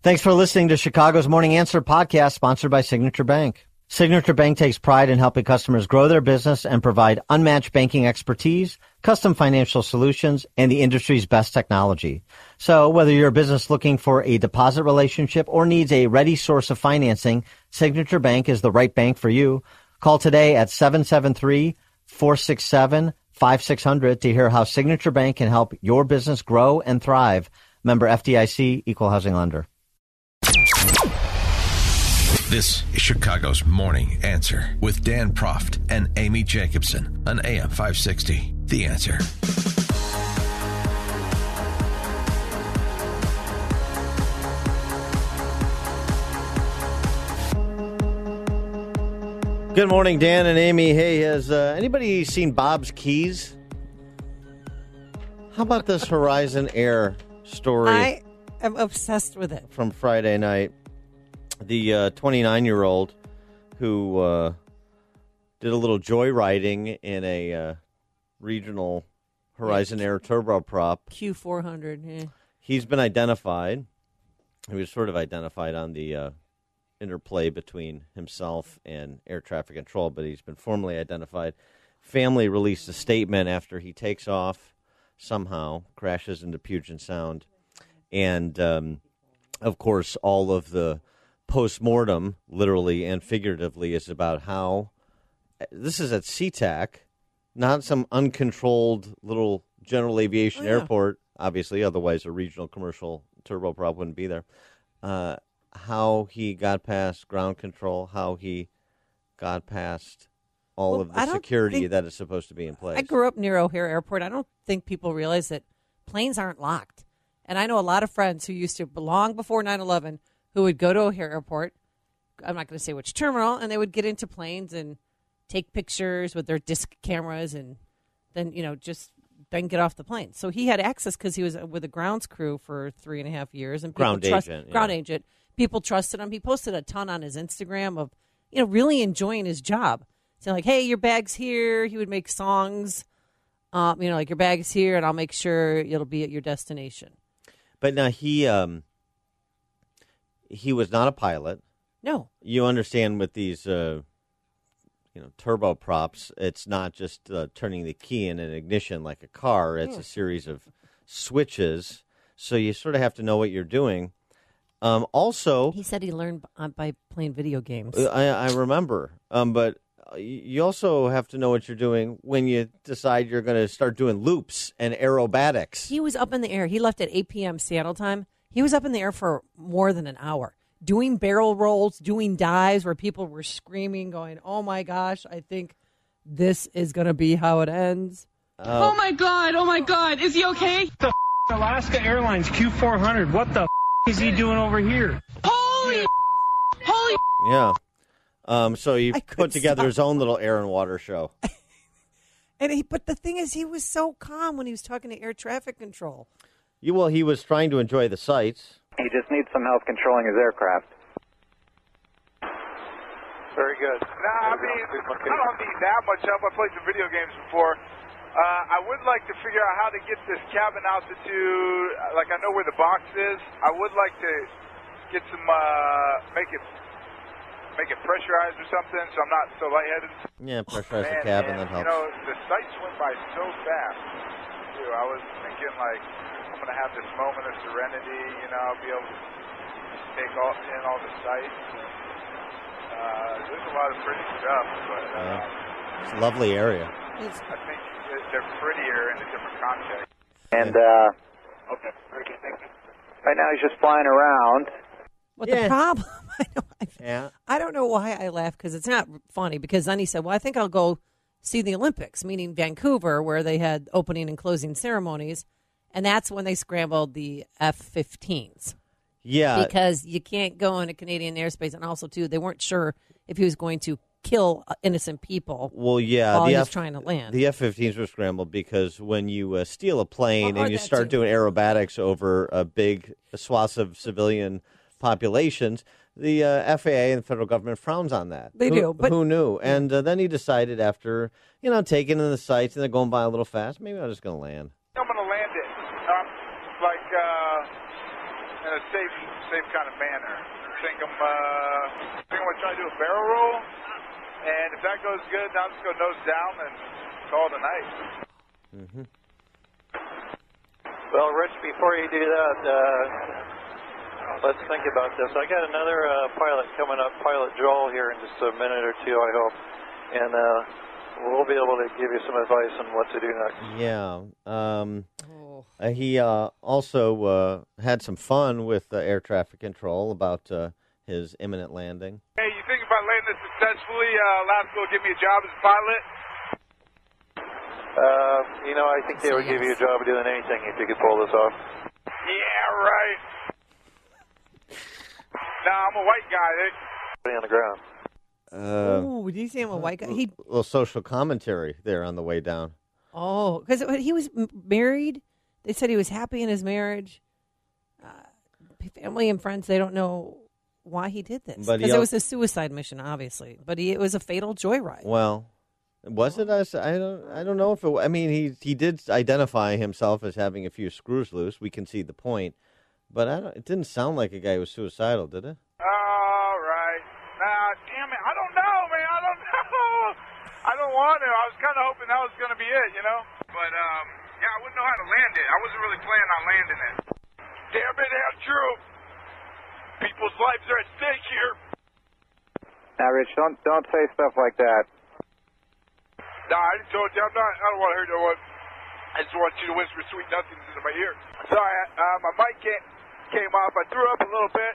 Thanks for listening to Chicago's Morning Answer podcast, sponsored by Signature Bank. Signature Bank takes pride in helping customers grow their business and provide unmatched banking expertise, custom financial solutions, and the industry's best technology. So whether you're a business looking for a deposit relationship or needs a ready source of financing, Signature Bank is the right bank for you. Call today at 773-467-5600 to hear how Signature Bank can help your business grow and thrive. Member FDIC, Equal Housing Lender. This is Chicago's Morning Answer with Dan Proft and Amy Jacobson on AM 560. The Answer. Good morning, Dan and Amy. Hey, has anybody seen Bob's Keys? How about this Horizon Air story? I am obsessed with it. From Friday night. The 29-year-old who did a little joyriding in a regional Horizon Air turboprop. Q400, yeah. He's been identified. He was sort of identified on the interplay between himself and air traffic control, but he's been formally identified. Family released a statement after he takes off, somehow crashes into Puget Sound. And, of course, all of the post-mortem, literally and figuratively, is about how this is at SeaTac, not some uncontrolled little general aviation airport, obviously, otherwise a regional commercial turboprop wouldn't be there. How he got past ground control, how he got past all of the security that is supposed to be in place. I grew up near O'Hare Airport. I don't think people realize that planes aren't locked. And I know a lot of friends who used to belong before 9/11 who would go to O'Hare Airport. I'm not going to say which terminal, and they would get into planes and take pictures with their disc cameras and then, then get off the plane. So he had access because he was with a grounds crew for 3.5 years. And ground agent. People trusted him. He posted a ton on his Instagram of, really enjoying his job. Saying like, hey, your bag's here. He would make songs, like your bag's here, and I'll make sure it'll be at your destination. But now he was not a pilot. No. You understand with these, turboprops, it's not just turning the key in an ignition like a car. It's a series of switches. So you sort of have to know what you're doing. Also, he said he learned by playing video games. I remember. But you also have to know what you're doing when you decide you're going to start doing loops and aerobatics. He was up in the air. He left at 8 p.m. Seattle time. He was up in the air for more than an hour, doing barrel rolls, doing dives where people were screaming, going, oh, my gosh, I think this is going to be how it ends. Oh, my God. Is he okay? The Alaska Airlines Q400. What the is he doing over here? Holy. Yeah. So he put together his own little air and water show. But the thing is, he was so calm when he was talking to air traffic control. He was trying to enjoy the sights. He just needs some help controlling his aircraft. Very good. I don't need that much help. I played some video games before. I would like to figure out how to get this cabin altitude. Like, I know where the box is. I would like to get some, make it pressurized or something so I'm not so lightheaded. Yeah, pressurize the cabin, that helps. The sights went by so fast, too. I was thinking, like, I'm going to have this moment of serenity, I'll be able to take in all the sights. There's a lot of pretty stuff, but it's a lovely area. I think they're prettier in a different context. And, okay, very good, thank you. Right now he's just flying around. The problem, I don't know why I laugh, because it's not funny, because then he said, well, I think I'll go see the Olympics, meaning Vancouver, where they had opening and closing ceremonies, and that's when they scrambled the F-15s. Yeah. Because you can't go into Canadian airspace, and also, too, they weren't sure if he was going to kill innocent people while he was trying to land. The F-15s were scrambled because when you steal a plane and you start doing aerobatics over big swaths of civilian populations, the FAA and the federal government frowns on that. They do. But who knew? And then he decided after, taking in the sights and they're going by a little fast, maybe I'm just going to land. I'm going to land it, in a safe kind of manner. I think I'm going to try to do a barrel roll, and if that goes good, then I'm just going to nose down and call it a night. Mm-hmm. Well, Rich, before you do that, let's think about this. I got another pilot coming up, Pilot Joel, here in just a minute or two, I hope. And we'll be able to give you some advice on what to do next. Yeah. He also had some fun with air traffic control about his imminent landing. Hey, you think if I land this successfully, Alaska will give me a job as a pilot? I think they would give you a job doing anything if you could pull this off. Yeah, right. Nah, I'm a white guy. On the ground. Did you say I'm a white guy? A little social commentary there on the way down. Oh, because he was married. They said he was happy in his marriage. Family and friends, they don't know why he did this. Because it was a suicide mission, obviously. But it was a fatal joyride. Well, was it us? I don't know if it. I mean, he did identify himself as having a few screws loose. We can see the point, but it didn't sound like a guy who was suicidal, did it? All right. Nah, damn it. I don't know, man. I don't know. I don't want to. I was kind of hoping that was going to be it, But, yeah, I wouldn't know how to land it. I wasn't really planning on landing it. Damn it, Andrew. People's lives are at stake here. Now, Rich, don't say stuff like that. Nah, I just told you I don't want to hear no one. I just want you to whisper sweet nothings into my ear. Sorry, my mic came off. I threw up a little bit.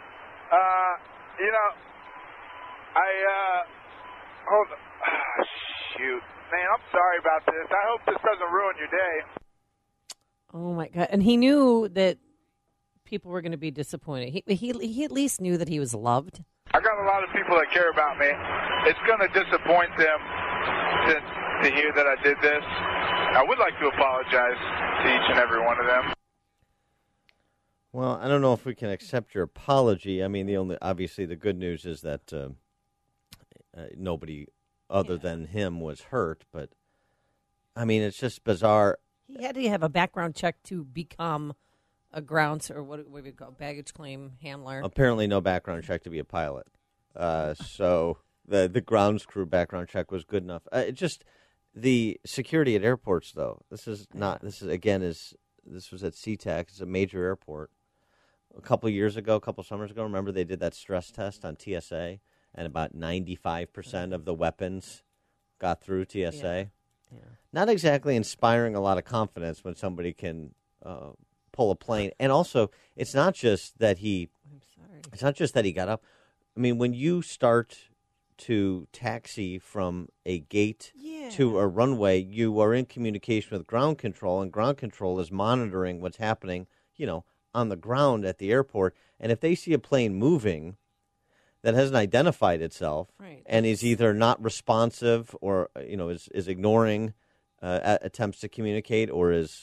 Hold on. Shoot. Man, I'm sorry about this. I hope this doesn't ruin your day. Oh, my God. And he knew that people were going to be disappointed. He at least knew that he was loved. I got a lot of people that care about me. It's going to disappoint them to hear that I did this. I would like to apologize to each and every one of them. Well, I don't know if we can accept your apology. I mean, obviously the good news is that nobody other than him was hurt. But I mean, it's just bizarre. He had to have a background check to become a grounds or what we call baggage claim handler. Apparently, no background check to be a pilot. So the grounds crew background check was good enough. Just the security at airports, though. This was at SeaTac. It's a major airport. A couple summers ago, remember they did that stress test on TSA, and about 95% of the weapons got through TSA. Yeah. Not exactly inspiring a lot of confidence when somebody can pull a plane. And also, it's not just that he got up. I mean, when you start to taxi from a gate to a runway, you are in communication with ground control, and ground control is monitoring what's happening, on the ground at the airport. And if they see a plane moving that hasn't identified itself and is either not responsive or, is ignoring attempts to communicate or is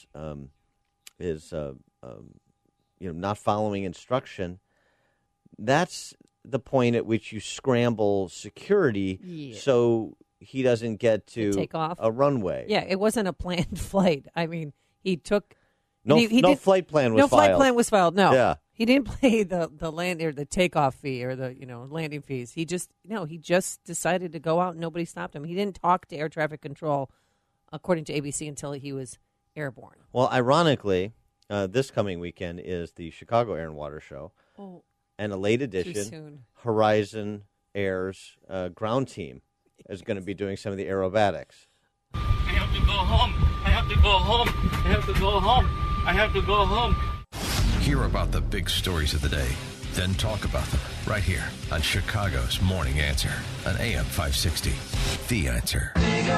not following instruction, that's the point at which you scramble security so he doesn't get to take off a runway. Yeah, it wasn't a planned flight. I mean, he took no flight plan was filed. No flight plan was filed. No, yeah. He didn't pay the land or the takeoff fee or the landing fees. He just decided to go out and nobody stopped him. He didn't talk to air traffic control, according to ABC, until he was airborne. Well, ironically, this coming weekend is the Chicago Air and Water Show. Oh. And a late edition, Horizon Air's ground team is going to be doing some of the aerobatics. I have to go home. I have to go home. I have to go home. I have to go home. Hear about the big stories of the day, then talk about them right here on Chicago's Morning Answer on AM 560. The Answer.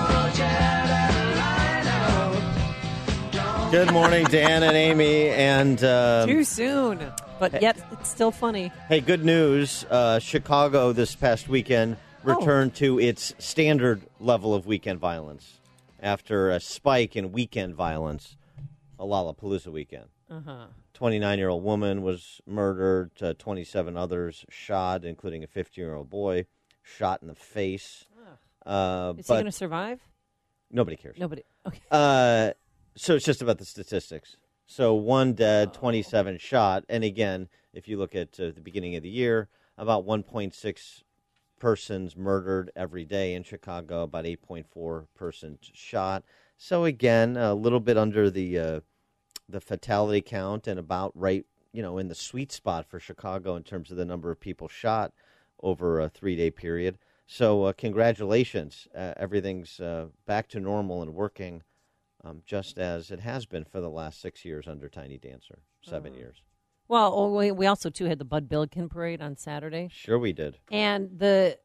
Good morning, Dan and Amy. And too soon. But yet, it's still funny. Hey, good news. Chicago this past weekend returned to its standard level of weekend violence after a spike in weekend violence, a Lollapalooza weekend. 29-year-old woman was murdered, 27 others shot, including a 15-year-old boy shot in the face. Is he going to survive? Nobody cares. Nobody. Okay. So it's just about the statistics. So 1 dead, 27 shot. And again, if you look at the beginning of the year, about 1.6 persons murdered every day in Chicago, about 8.4 persons shot. So again, a little bit under the fatality count and about right, in the sweet spot for Chicago in terms of the number of people shot over a 3-day period. So congratulations. Everything's back to normal and working just as it has been for the last 6 years under Tiny Dancer, 7 years. Well, we also, too, had the Bud Billiken parade on Saturday. Sure we did. And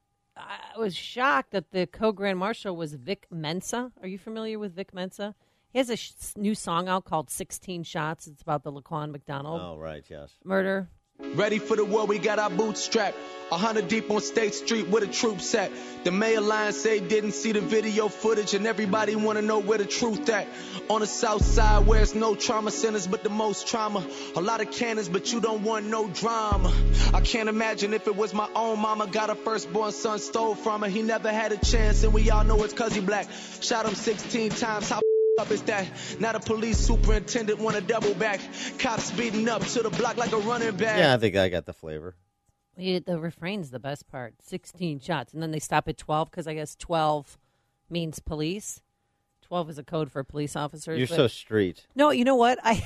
I was shocked that the co-grand marshal was Vic Mensa. Are you familiar with Vic Mensa? He has a new song out called 16 Shots. It's about the Laquan McDonald murder. Ready for the war, we got our boots strapped. 100 deep on State Street where the troops at. The mayor line say didn't see the video footage, and everybody want to know where the truth at. On the south side where it's no trauma centers but the most trauma. A lot of cannons but you don't want no drama. I can't imagine if it was my own mama. Got her firstborn son stole from her. He never had a chance and we all know it's cause he black. Shot him 16 times. How up is that? Now the police superintendent want to double back. Cops beating up to the block like a running back. Yeah, I think I got the flavor. The refrain's the best part. 16 shots. And then they stop at 12 because I guess 12 means police. 12 is a code for police officers. You're so street. No, you know what? I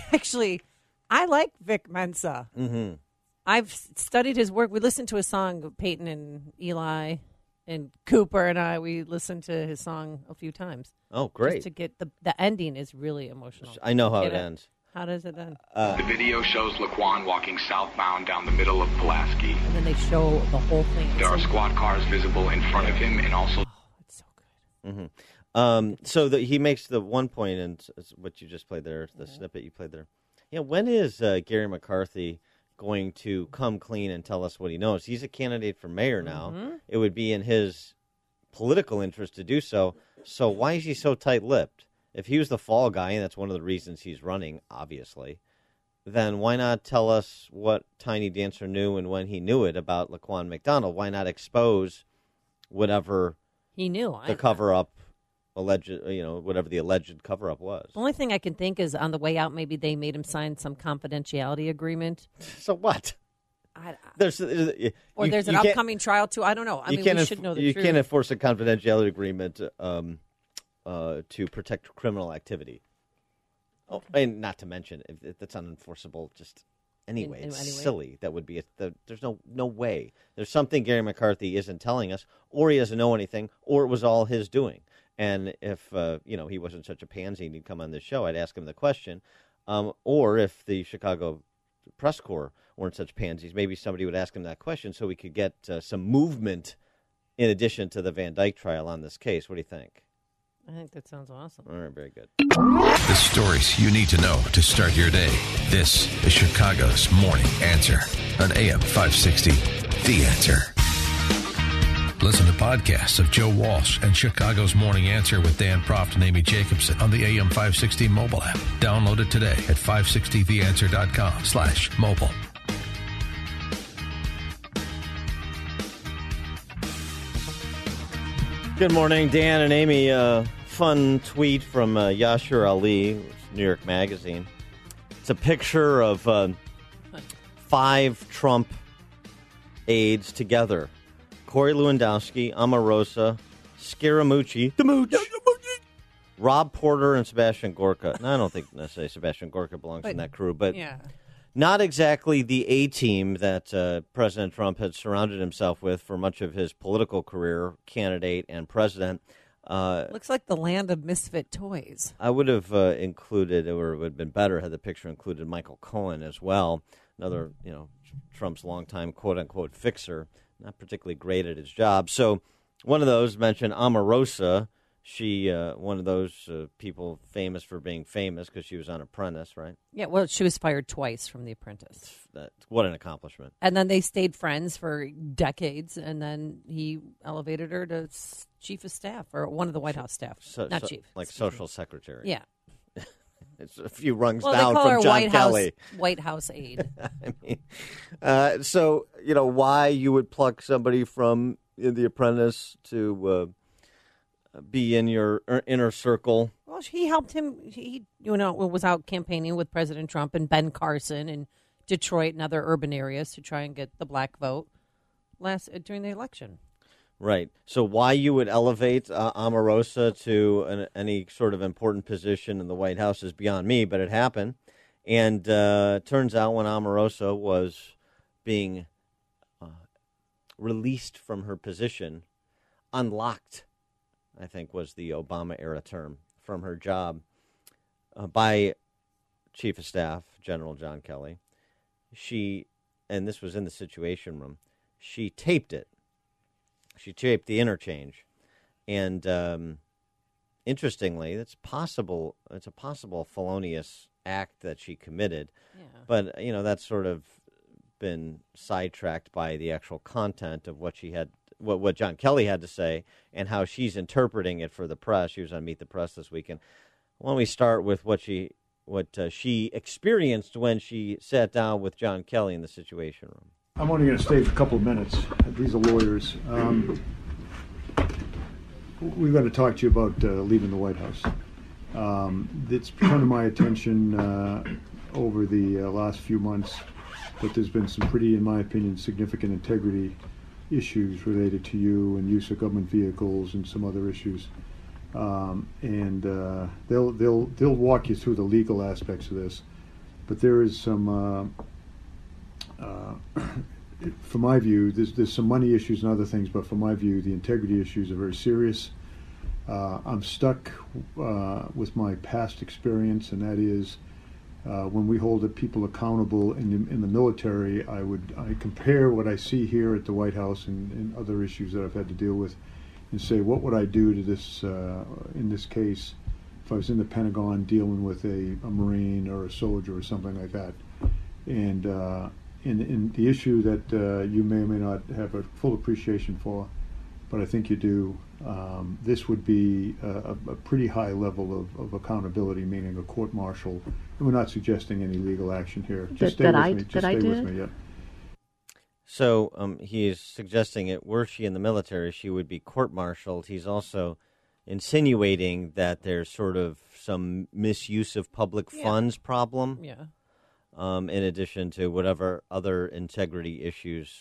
like Vic Mensa. Mm-hmm. I've studied his work. We listened to a song, Peyton and Eli and Cooper and we listened to his song a few times. Oh, great. Just to get the ending is really emotional. I know how it ends. How does it end? The video shows Laquan walking southbound down the middle of Pulaski. And then they show the whole thing. There are squad cars visible in front of him and also... Oh, it's so good. Mm-hmm. So he makes the one point, and what you just played there, the snippet you played there. Yeah, when is Gary McCarthy going to come clean and tell us what he knows? He's a candidate for mayor now. Mm-hmm. It would be in his political interest to do so. So why is he so tight-lipped? If he was the fall guy, and that's one of the reasons he's running, obviously, then why not tell us what Tiny Dancer knew and when he knew it about Laquan McDonald? Why not expose whatever he knew the cover-up, alleged, whatever the alleged cover-up was? The only thing I can think is on the way out, maybe they made him sign some confidentiality agreement. So what? There's an upcoming trial too. I don't know. We should know the truth. You can't enforce a confidentiality agreement to protect criminal activity. Oh, and not to mention, if that's unenforceable, just anyway, it's silly. That would be there's no way. There's something Gary McCarthy isn't telling us, or he doesn't know anything, or it was all his doing. And if he wasn't such a pansy and he'd come on this show, I'd ask him the question. Or if the Chicago Press Corps weren't such pansies, maybe somebody would ask him that question so we could get some movement in addition to the Van Dyke trial on this case. What do you think? I think that sounds awesome. All right, very good. The stories you need to know to start your day. This is Chicago's Morning Answer on AM 560. The Answer. Listen to podcasts of Joe Walsh and Chicago's Morning Answer with Dan Proft and Amy Jacobson on the AM 560 mobile app. Download it today at 560theanswer.com/mobile. Good morning, Dan and Amy. Fun tweet from Yashir Ali, New York Magazine. It's a picture of 5 Trump aides together. Corey Lewandowski, Omarosa, Scaramucci, Rob Porter, and Sebastian Gorka. Now, I don't think necessarily Sebastian Gorka belongs in that crew, but not exactly the A-team that President Trump had surrounded himself with for much of his political career, candidate and president. Looks like the land of misfit toys. I would have included, or it would have been better had the picture included Michael Cohen as well, another, Trump's longtime quote-unquote fixer, not particularly great at his job. So one of those mentioned Omarosa. She, one of those people famous for being famous because she was on Apprentice, right? Yeah, well, she was fired twice from The Apprentice. What an accomplishment. And then they stayed friends for decades, and he elevated her to chief of staff, or one of the White House staff. Chief. Like social secretary. Yeah. It's a few rungs down from John White Kelly. White House aide. I mean, so, why you would pluck somebody from The Apprentice to be in your inner circle. Well, he helped him. He was out campaigning with President Trump and Ben Carson and Detroit and other urban areas to try and get the black vote during the election. Right. So why you would elevate Omarosa to any sort of important position in the White House is beyond me, but it happened. And turns out when Omarosa was being released from her position, unlocked, I think was the Obama-era term, from her job by Chief of Staff General John Kelly, and this was in the Situation Room, she taped it. She taped the interchange, and interestingly, it's a possible felonious act that she committed, but that's sort of been sidetracked by the actual content of what John Kelly had to say and how she's interpreting it for the press. She was on Meet the Press this weekend. Why don't we start with what she experienced when she sat down with John Kelly in the Situation Room? I'm only going to stay for a couple of minutes. These are lawyers. We've got to talk to you about leaving the White House. It's come to my attention over the last few months that there's been some pretty, in my opinion, significant integrity issues related to you and use of government vehicles and some other issues. And they'll walk you through the legal aspects of this, but there is some. From my view, there's some money issues and other things, but from my view, the integrity issues are very serious. I'm stuck with my past experience, and that is when we hold people accountable in the military. I compare what I see here at the White House and other issues that I've had to deal with, and say, what would I do to this in this case if I was in the Pentagon dealing with a Marine or a soldier or something like that, and in the issue that you may or may not have a full appreciation for, but I think you do, this would be a pretty high level of accountability, meaning a court-martial. We're not suggesting any legal action here. Just stay with me. Just stay with me. Yeah. So he is suggesting it. Were she in the military, she would be court-martialed. He's also insinuating that there's sort of some misuse of public funds problem. Yeah. In addition to whatever other integrity issues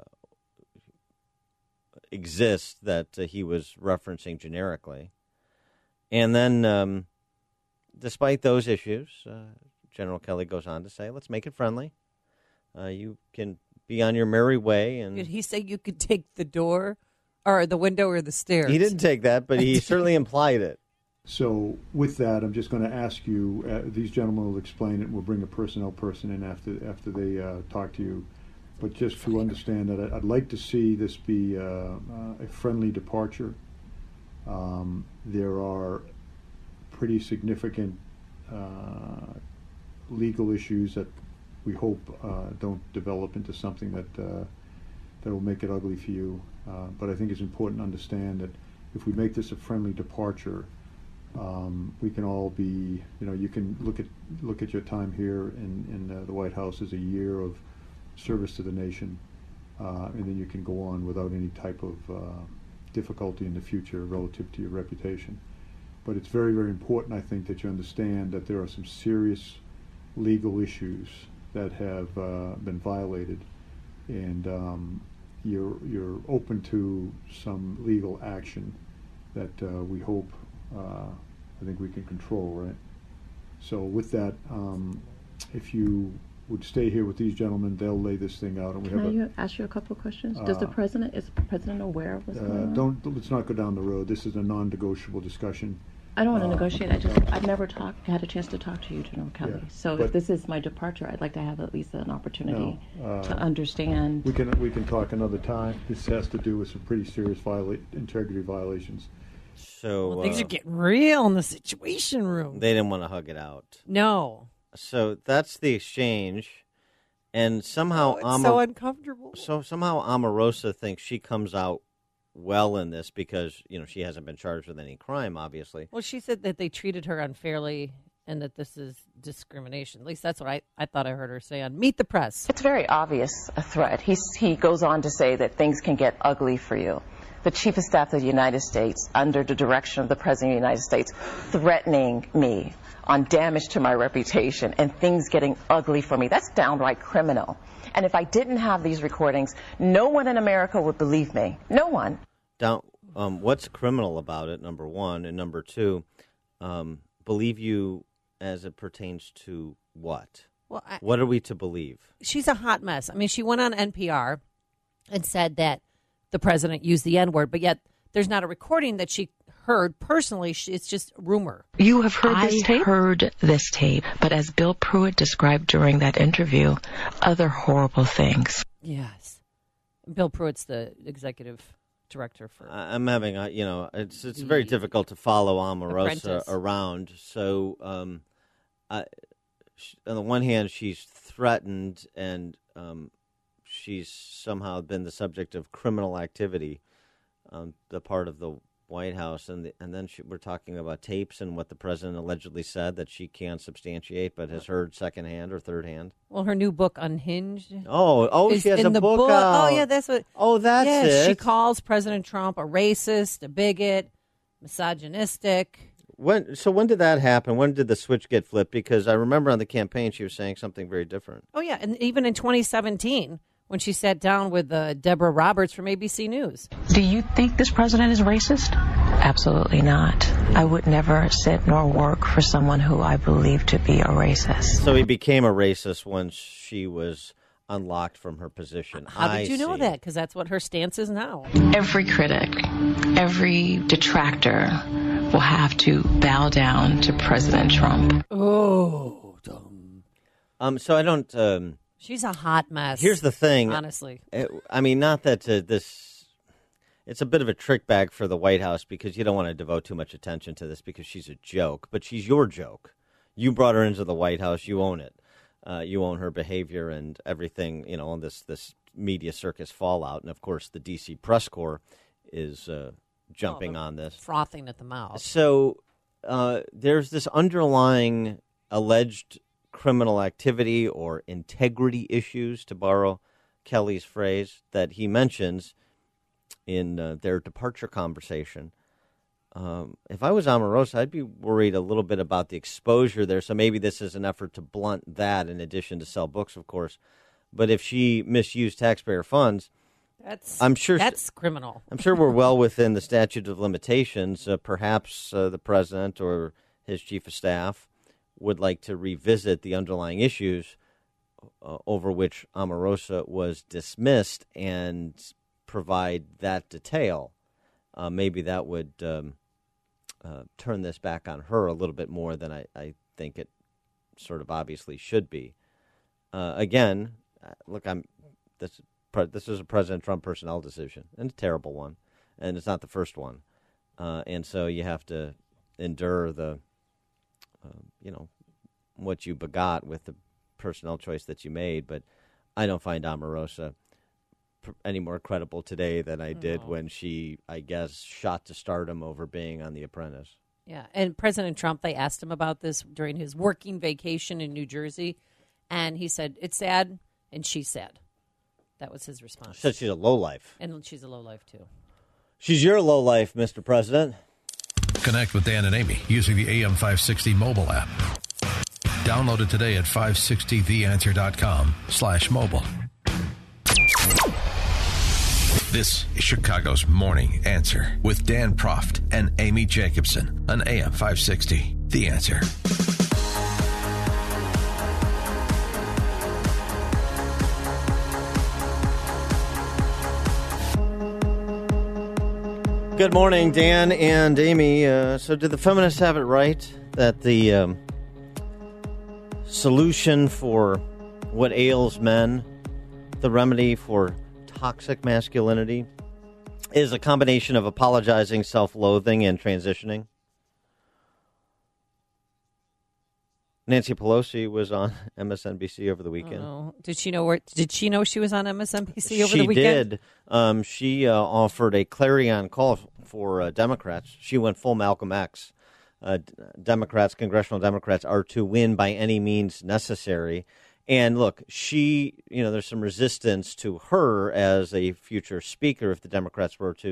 exist that he was referencing generically. And then, despite those issues, General Kelly goes on to say, let's make it friendly. You can be on your merry way. And did he say you could take the door or the window or the stairs? He didn't take that, but he certainly implied it. So with that, I'm just going to ask you, these gentlemen will explain it, and we'll bring a personnel person in after they talk to you. But just to understand that I'd like to see this be a friendly departure. There are pretty significant legal issues that we hope don't develop into something that will make it ugly for you. But I think it's important to understand that if we make this a friendly departure, we can all be, you can look at your time here in the White House as a year of service to the nation, and then you can go on without any type of difficulty in the future relative to your reputation. But it's very, very important, I think, that you understand that there are some serious legal issues that have been violated, and you're open to some legal action that we hope. I think we can control, right? So with that, if you would stay here with these gentlemen, they'll lay this thing out. And Can I ask you a couple of questions? Is the president aware of what's going on? Let's not go down the road. This is a non-negotiable discussion. I don't want to negotiate. I've never had a chance to talk to you, General Kelly. Yeah, so if this is my departure, I'd like to have at least an opportunity to understand. We can talk another time. This has to do with some pretty serious integrity violations. So things are getting real in the Situation Room. They didn't want to hug it out. No. So that's the exchange, and somehow it's so uncomfortable. So somehow Omarosa thinks she comes out well in this because she hasn't been charged with any crime, obviously. Well, she said that they treated her unfairly and that this is discrimination. At least that's what I thought I heard her say on Meet the Press. It's very obvious a threat. He goes on to say that things can get ugly for you. the Chief of Staff of the United States, under the direction of the President of the United States, threatening me on damage to my reputation and things getting ugly for me. That's downright criminal. And if I didn't have these recordings, no one in America would believe me. No one. What's criminal about it, number one? And number two, believe you as it pertains to what? Well, what are we to believe? She's a hot mess. I mean, she went on NPR and said that the president used the N-word, but yet there's not a recording that she heard personally. It's just rumor. You have heard this tape? I heard this tape, but as Bill Pruitt described during that interview, other horrible things. Yes. Bill Pruitt's the executive director for... I'm having, it's very difficult to follow Omarosa around. So, on the one hand, she's threatened and she's somehow been the subject of criminal activity on the part of the White House, and then we're talking about tapes and what the president allegedly said that she can't substantiate, but has heard secondhand or thirdhand. Well, her new book, Unhinged. She has a book out. Oh, yeah, that's what. Oh, that's it. She calls President Trump a racist, a bigot, misogynistic. When did that happen? When did the switch get flipped? Because I remember on the campaign she was saying something very different. Oh, yeah, and even in 2017. When she sat down with Deborah Roberts from ABC News. Do you think this president is racist? Absolutely not. I would never sit nor work for someone who I believe to be a racist. So he became a racist when she was unlocked from her position. How did you know that? Because that's what her stance is now. Every critic, every detractor will have to bow down to President Trump. Oh, dumb. So I don't... She's a hot mess. Here's the thing. Honestly. Not that it's a bit of a trick bag for the White House because you don't want to devote too much attention to this because she's a joke, but she's your joke. You brought her into the White House. You own it. You own her behavior and everything, on this media circus fallout. And, of course, the D.C. press corps is jumping on this. Frothing at the mouth. So there's this underlying alleged criminal activity or integrity issues, to borrow Kelly's phrase, that he mentions in their departure conversation. If I was Omarosa, I'd be worried a little bit about the exposure there. So maybe this is an effort to blunt that in addition to sell books, of course. But if she misused taxpayer funds, that's criminal. I'm sure we're well within the statute of limitations. Perhaps the president or his chief of staff would like to revisit the underlying issues over which Omarosa was dismissed and provide that detail. Maybe that would turn this back on her a little bit more than I think it sort of obviously should be. Again, look, this is a President Trump personnel decision, and a terrible one, and it's not the first one. And so you have to endure the what you begot with the personnel choice that you made. But I don't find Omarosa any more credible today than I did when she, I guess, shot to stardom over being on The Apprentice. Yeah, and President Trump, they asked him about this during his working vacation in New Jersey, and he said, it's sad, and she's sad. That was his response. She said she's a lowlife. And she's a lowlife, too. She's your lowlife, Mr. President. Connect with Dan and Amy using the AM 560 mobile app. Download it today at 560theanswer.com/mobile. This is Chicago's Morning Answer with Dan Proft and Amy Jacobson on AM 560. The Answer. Good morning, Dan and Amy. So did the feminists have it right that the solution for what ails men, the remedy for toxic masculinity, is a combination of apologizing, self-loathing, and transitioning? Nancy Pelosi was on MSNBC over the weekend. Oh, did she know she was on MSNBC over the weekend? She did. She offered a clarion call for Democrats. She went full Malcolm X. Congressional Democrats are to win by any means necessary. And look, there's some resistance to her as a future speaker if the Democrats were to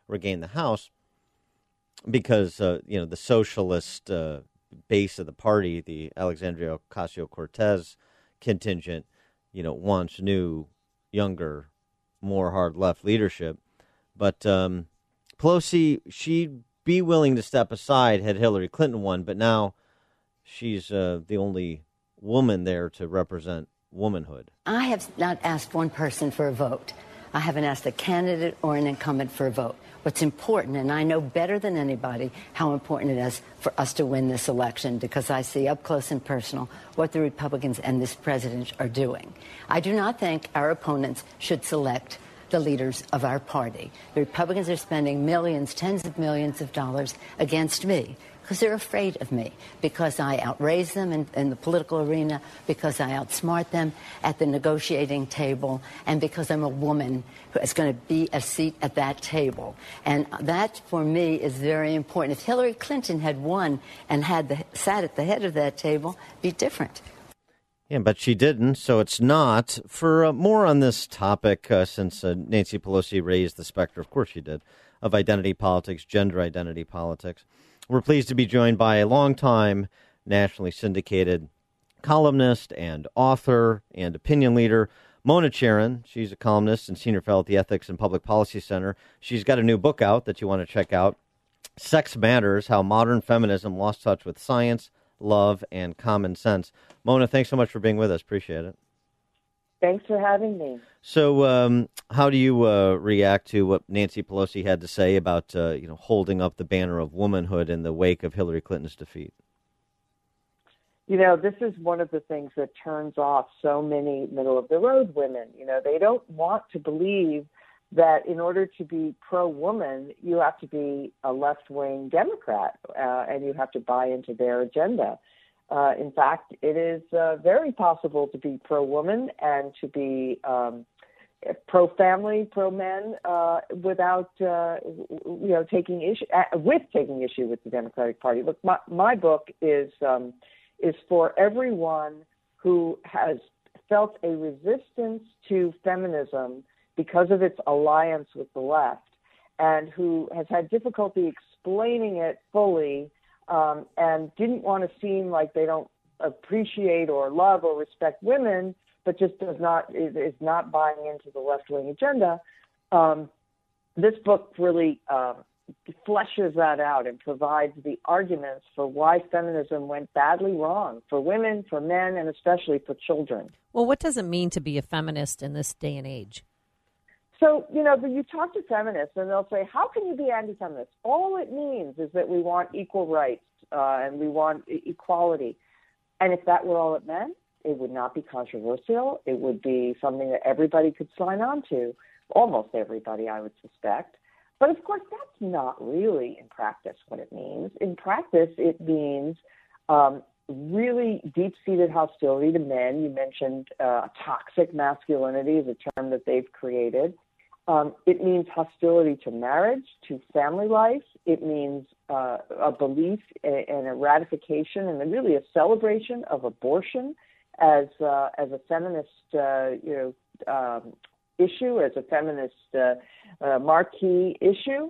regain the House because, the socialist base of the party, the Alexandria Ocasio-Cortez contingent, wants new, younger, more hard-left leadership. But Pelosi, she'd be willing to step aside had Hillary Clinton won, but now she's the only woman there to represent womanhood. I have not asked one person for a vote. I haven't asked a candidate or an incumbent for a vote. What's important, and I know better than anybody how important it is for us to win this election, because I see up close and personal what the Republicans and this president are doing. I do not think our opponents should select the leaders of our party. The Republicans are spending millions, tens of millions of dollars against me because they're afraid of me, because I outraise them in the political arena, because I outsmart them at the negotiating table, and because I'm a woman who is going to be a seat at that table. And that, for me, is very important. If Hillary Clinton had won and sat at the head of that table, it'd be different. Yeah, but she didn't, so it's not. For more on this topic, since Nancy Pelosi raised the specter, of course she did, of identity politics, gender identity politics, we're pleased to be joined by a longtime nationally syndicated columnist and author and opinion leader, Mona Charen. She's a columnist and senior fellow at the Ethics and Public Policy Center. She's got a new book out that you want to check out, Sex Matters, How Modern Feminism Lost Touch with Science, Love, and Common Sense. Mona, thanks so much for being with us. Appreciate it. Thanks for having me. So how do you react to what Nancy Pelosi had to say about holding up the banner of womanhood in the wake of Hillary Clinton's defeat? This is one of the things that turns off so many middle-of-the-road women. They don't want to believe that in order to be pro-woman, you have to be a left-wing Democrat and you have to buy into their agenda. In fact, it is very possible to be pro-woman and to be pro-family, pro-men without, taking issue with the Democratic Party. Look, my book is for everyone who has felt a resistance to feminism because of its alliance with the left, and who has had difficulty explaining it fully, and didn't want to seem like they don't appreciate or love or respect women, but just is not buying into the left-wing agenda. This book really fleshes that out and provides the arguments for why feminism went badly wrong for women, for men, and especially for children. Well, what does it mean to be a feminist in this day and age? So, you talk to feminists and they'll say, how can you be anti-feminist? All it means is that we want equal rights and we want equality. And if that were all it meant, it would not be controversial. It would be something that everybody could sign on to, almost everybody, I would suspect. But, of course, that's not really in practice what it means. In practice, it means really deep-seated hostility to men. You mentioned toxic masculinity is a term that they've created. It means hostility to marriage, to family life. It means a belief and a ratification and really a celebration of abortion as a feminist issue, as a feminist marquee issue.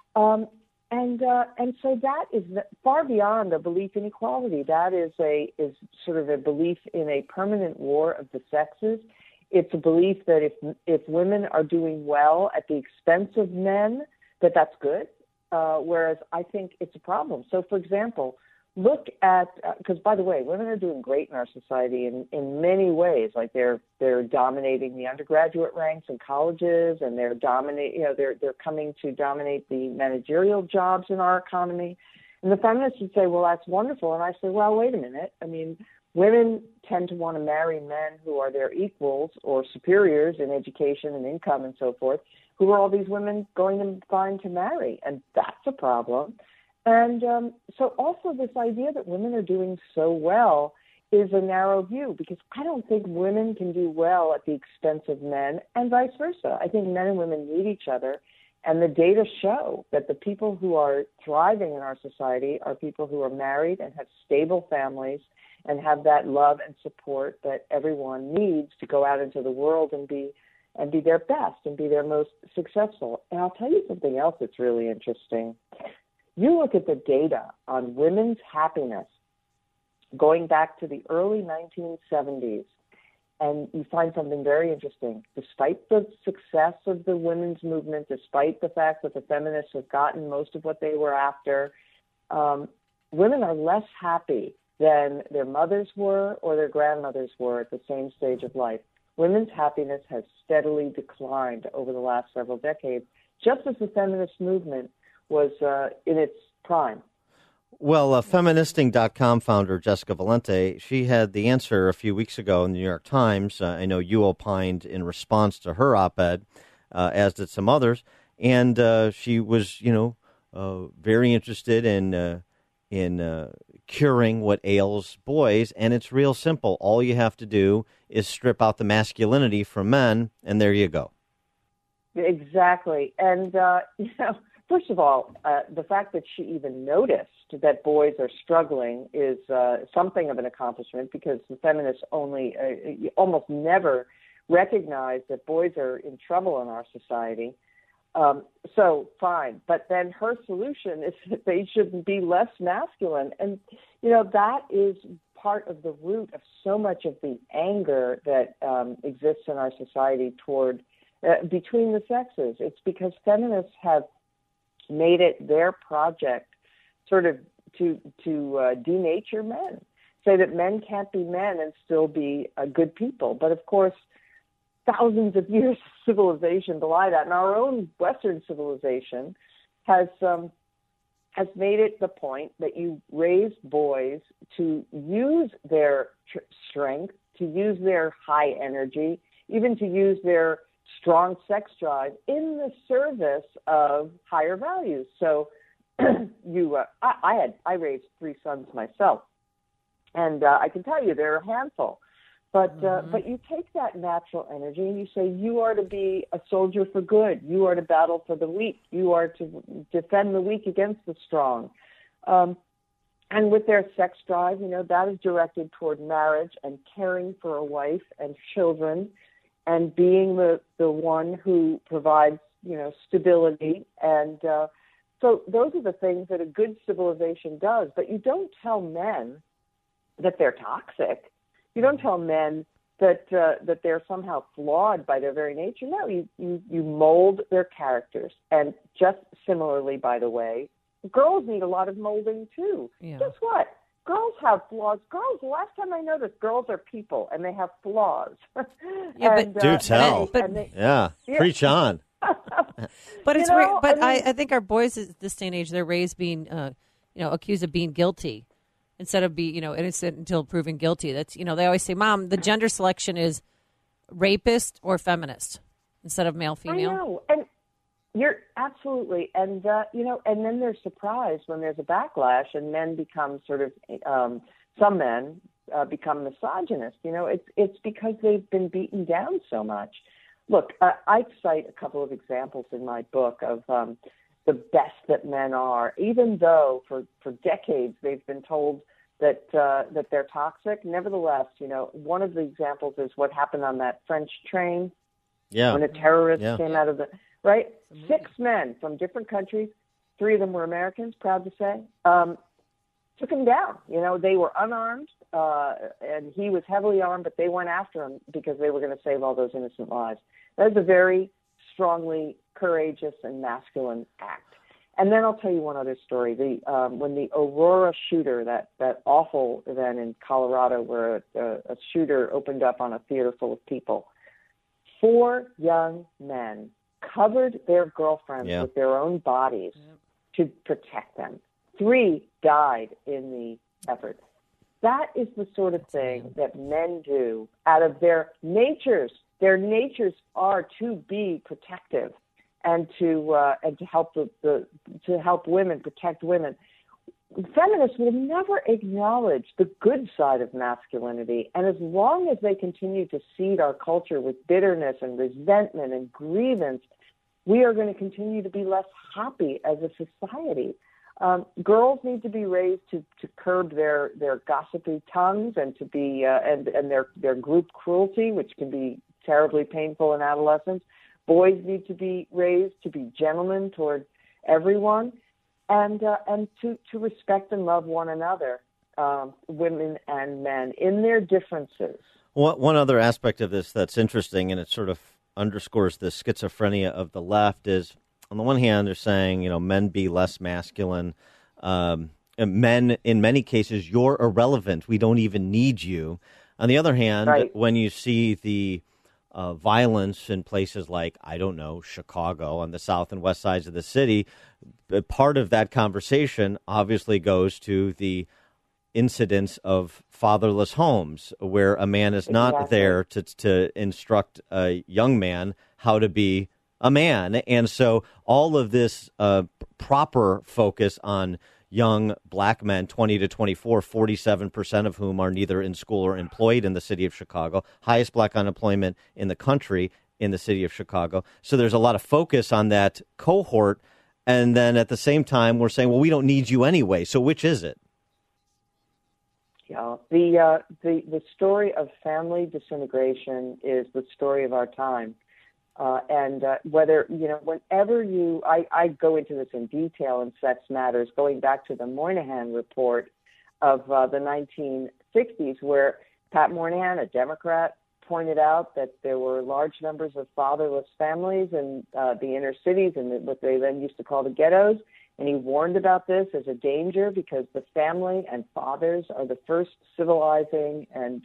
And so that is far beyond a belief in equality. That is sort of a belief in a permanent war of the sexes. It's a belief that if women are doing well at the expense of men, that's good. Whereas I think it's a problem. So, for example, look at because by the way, women are doing great in our society in many ways. Like they're dominating the undergraduate ranks in colleges, and they're coming to dominate the managerial jobs in our economy. And the feminists would say, well, that's wonderful. And I say, well, wait a minute. I mean, women tend to want to marry men who are their equals or superiors in education and income and so forth. Who are all these women going to find to marry? And that's a problem. And so also this idea that women are doing so well is a narrow view, because I don't think women can do well at the expense of men, and vice versa. I think men and women need each other. And the data show that the people who are thriving in our society are people who are married and have stable families and have that love and support that everyone needs to go out into the world and be and be their best and be their most successful. And I'll tell you something else that's really interesting. You look at the data on women's happiness going back to the early 1970s, and you find something very interesting. Despite the success of the women's movement, despite the fact that the feminists have gotten most of what they were after, women are less happy than their mothers were or their grandmothers were at the same stage of life. Women's happiness has steadily declined over the last several decades, just as the feminist movement was in its prime. Well, Feministing.com founder Jessica Valente, she had the answer a few weeks ago in the New York Times. I know you opined in response to her op-ed, as did some others, and she was, very interested in curing what ails boys, and it's real simple. All you have to do is strip out the masculinity from men, and there you go. Exactly, and first of all, the fact that she even noticed that boys are struggling is something of an accomplishment, because the feminists almost never recognize that boys are in trouble in our society. So fine, but then her solution is that they should be less masculine, and that is part of the root of so much of the anger that exists in our society toward between the sexes. It's because feminists have made it their project sort of to denature men, say that men can't be men and still be good people. But of course, thousands of years of civilization belie that, and our own Western civilization has made it the point that you raise boys to use their strength, to use their high energy, even to use their strong sex drive in the service of higher values. So I raised 3 sons myself, and I can tell you they're a handful. But you take that natural energy and you say, you are to be a soldier for good. You are to battle for the weak. You are to defend the weak against the strong. And with their sex drive, that is directed toward marriage and caring for a wife and children and being the one who provides, stability. And so those are the things that a good civilization does. But you don't tell men that they're toxic. You don't tell men that they're somehow flawed by their very nature. No, you mold their characters. And just similarly, by the way, girls need a lot of molding too. Yeah. Guess what? Girls have flaws. The last time I noticed, girls are people, and they have flaws. Yeah, and, do tell. Yeah. Preach on. But it's weird. But I think our boys at this day and age, they're raised being, accused of being guilty instead of being, innocent until proven guilty. That's, they always say, Mom, the gender selection is rapist or feminist instead of male, female. I know. And you're absolutely. And, and then they're surprised when there's a backlash and men become sort of, some men become misogynist. It's because they've been beaten down so much. Look, I cite a couple of examples in my book of the best that men are, even though for decades they've been told that they're toxic. Nevertheless, one of the examples is what happened on that French train when a terrorist came out of the, right? 6 men from different countries, 3 of them were Americans, proud to say, took him down. They were unarmed, and he was heavily armed, but they went after him because they were going to save all those innocent lives. That is a very strongly courageous and masculine act. And then I'll tell you one other story. When the Aurora shooter, that awful event in Colorado where a shooter opened up on a theater full of people, 4 young men covered their girlfriends with their own bodies to protect them. 3 died in the effort. That is the sort of thing that men do out of their natures. Their natures are to be protective and to help to help women, protect women. Feminists will never acknowledge the good side of masculinity, and as long as they continue to seed our culture with bitterness and resentment and grievance, we are going to continue to be less happy as a society. Girls need to be raised to curb their gossipy tongues and to be and their group cruelty, which can be terribly painful in adolescence. Boys need to be raised to be gentlemen toward everyone, and to respect and love one another, women and men, in their differences. One other aspect of this that's interesting, and it sort of underscores the schizophrenia of the left, is on the one hand they're saying, men be less masculine. Men, in many cases, you're irrelevant. We don't even need you. On the other hand, right. When you see the violence in places like, I don't know, Chicago, on the south and west sides of the city, part of that conversation obviously goes to the incidence of fatherless homes, where a man is not there to instruct a young man how to be a man. And so all of this proper focus on young black men, 20 to 24, 47% of whom are neither in school or employed in the city of Chicago, highest black unemployment in the country in the city of Chicago. So there's a lot of focus on that cohort. And then at the same time, we're saying, well, we don't need you anyway. So which is it? Yeah, the story of family disintegration is the story of our time. And whether, whenever I go into this in detail in Sex Matters, going back to the Moynihan report of the 1960s, where Pat Moynihan, a Democrat, pointed out that there were large numbers of fatherless families in the inner cities and what they then used to call the ghettos. And he warned about this as a danger because the family and fathers are the first civilizing and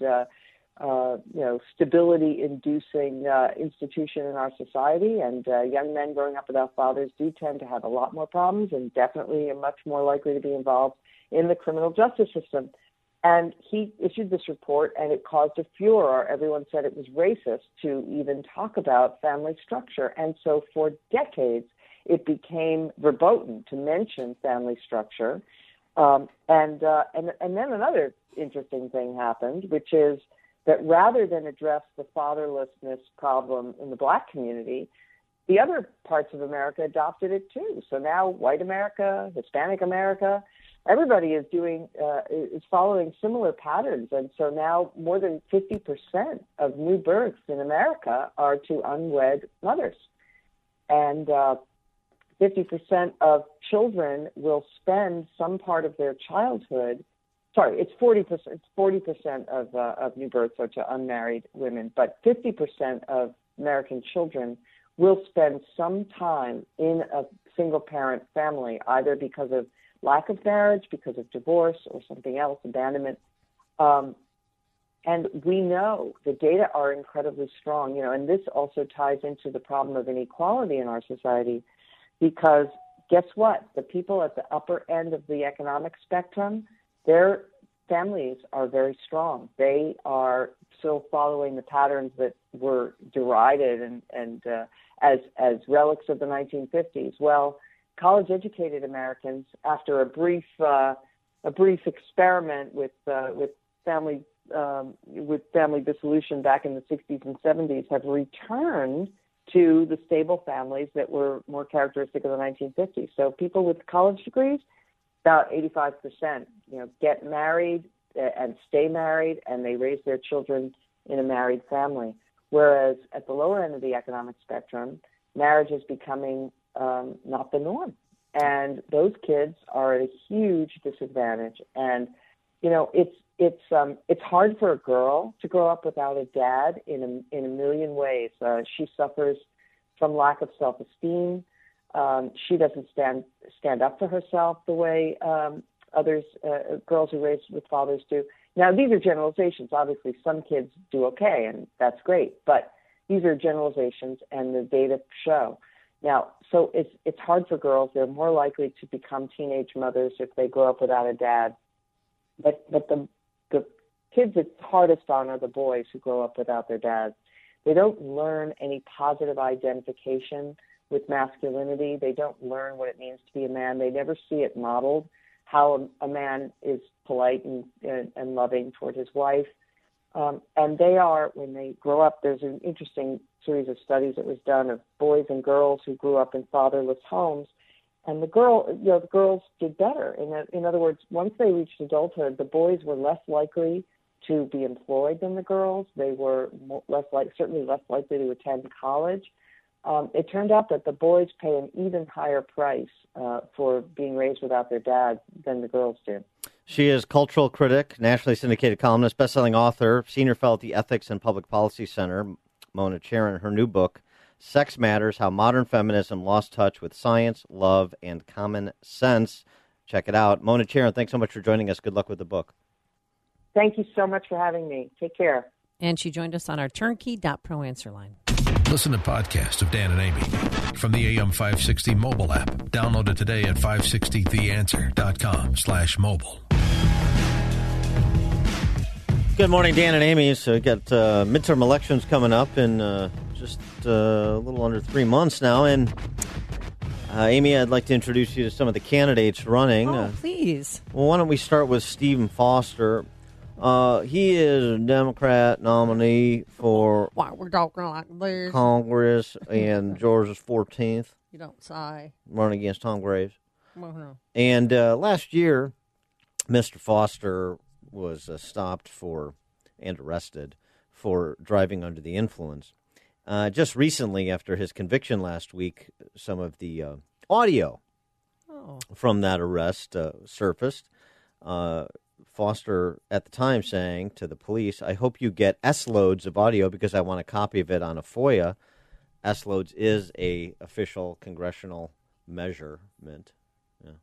stability-inducing institution in our society, and young men growing up without fathers do tend to have a lot more problems and definitely are much more likely to be involved in the criminal justice system. And he issued this report, and it caused a furor. Everyone said it was racist to even talk about family structure. And so for decades, it became verboten to mention family structure. And then another interesting thing happened, which is that rather than address the fatherlessness problem in the black community, the other parts of America adopted it too. So now white America, Hispanic America, everybody is following similar patterns. And so now more than 50% of new births in America are to unwed mothers. And 50% of children will spend some part of their childhood. Sorry, it's 40%. It's 40% of new births are to unmarried women, but 50% of American children will spend some time in a single-parent family, either because of lack of marriage, because of divorce, or something else, abandonment. And we know the data are incredibly strong, and this also ties into the problem of inequality in our society, because guess what? The people at the upper end of the economic spectrum, their families are very strong. They are still following the patterns that were derided and as relics of the 1950s. Well, college-educated Americans, after a brief experiment with family dissolution back in the 60s and 70s, have returned to the stable families that were more characteristic of the 1950s. So people with college degrees, about 85%, get married and stay married, and they raise their children in a married family. Whereas at the lower end of the economic spectrum, marriage is becoming not the norm. And those kids are at a huge disadvantage. And, it's hard for a girl to grow up without a dad in a million ways. She suffers from lack of self-esteem. She doesn't stand up for herself the way girls who are raised with fathers do. Now, these are generalizations. Obviously, some kids do okay, and that's great. But these are generalizations, and the data show. Now, so it's hard for girls. They're more likely to become teenage mothers if they grow up without a dad. But the kids it's hardest on are the boys who grow up without their dads. They don't learn any positive identification with masculinity. They don't learn what it means to be a man. They never see it modeled, how a man is polite and loving toward his wife. And they are, when they grow up, there's an interesting series of studies that was done of boys and girls who grew up in fatherless homes. And the girls did better. In other words, once they reached adulthood, the boys were less likely to be employed than the girls. They were certainly less likely to attend college. It turned out that the boys pay an even higher price for being raised without their dad than the girls did. She is cultural critic, nationally syndicated columnist, best-selling author, senior fellow at the Ethics and Public Policy Center, Mona Charen. Her new book, Sex Matters, How Modern Feminism Lost Touch with Science, Love, and Common Sense. Check it out. Mona Charen, thanks so much for joining us. Good luck with the book. Thank you so much for having me. Take care. And she joined us on our turnkey.pro answer line. Listen to podcasts of Dan and Amy from the AM 560 mobile app. Download it today at 560theanswer.com/mobile. Good morning, Dan and Amy. So we got midterm elections coming up in just a little under 3 months now. And Amy, I'd like to introduce you to some of the candidates running. Oh, please. Well, why don't we start with Stephen Foster. He is a Democrat nominee for Why we're talking like this. Congress and Georgia's 14th. You don't sigh. Running against Tom Graves. Well, no. And last year, Mr. Foster was stopped and arrested for driving under the influence. Just recently, after his conviction last week, some of the audio from that arrest surfaced. Foster, at the time, saying to the police, "I hope you get S-loads of audio because I want a copy of it on a FOIA." S-loads is a official congressional measurement. Yeah.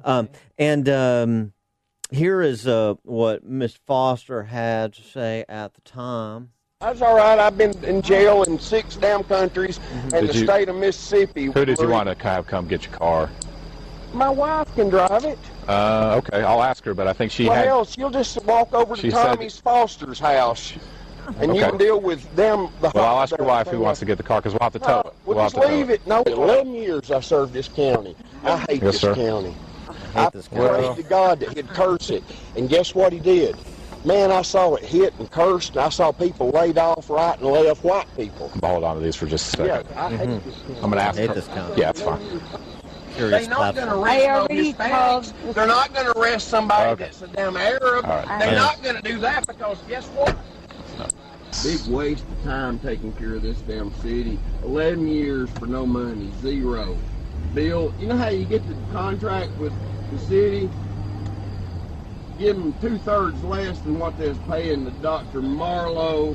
Okay. Here is what Ms. Foster had to say at the time. That's all right. I've been in jail in 6 damn countries and the state of Mississippi. Who did you want to come get your car? My wife can drive it. Okay, I'll ask her, but I think Well, she'll just walk over to Tommy's Foster's house, and you can deal with them. I'll ask your wife who wants to get the car, because we'll have to tow it. We'll just leave it. No, 11 years I served this county. I hate this county. I prayed to God that he'd curse it, and guess what he did? Man, I saw it hit and cursed, and I saw people laid off right and left, white people. Hold on to these for just a second. Yeah, I hate this county. I'm going to ask her. This county. Yeah, that's fine. They're not going to arrest no Hispanics. They're not going to arrest somebody that's a damn Arab. Right. They're not going to do that because guess what? Big waste of time taking care of this damn city. 11 years for no money, zero. Bill, you know how you get the contract with the city? Give them 2/3 less than what they was paying to Dr. Marlowe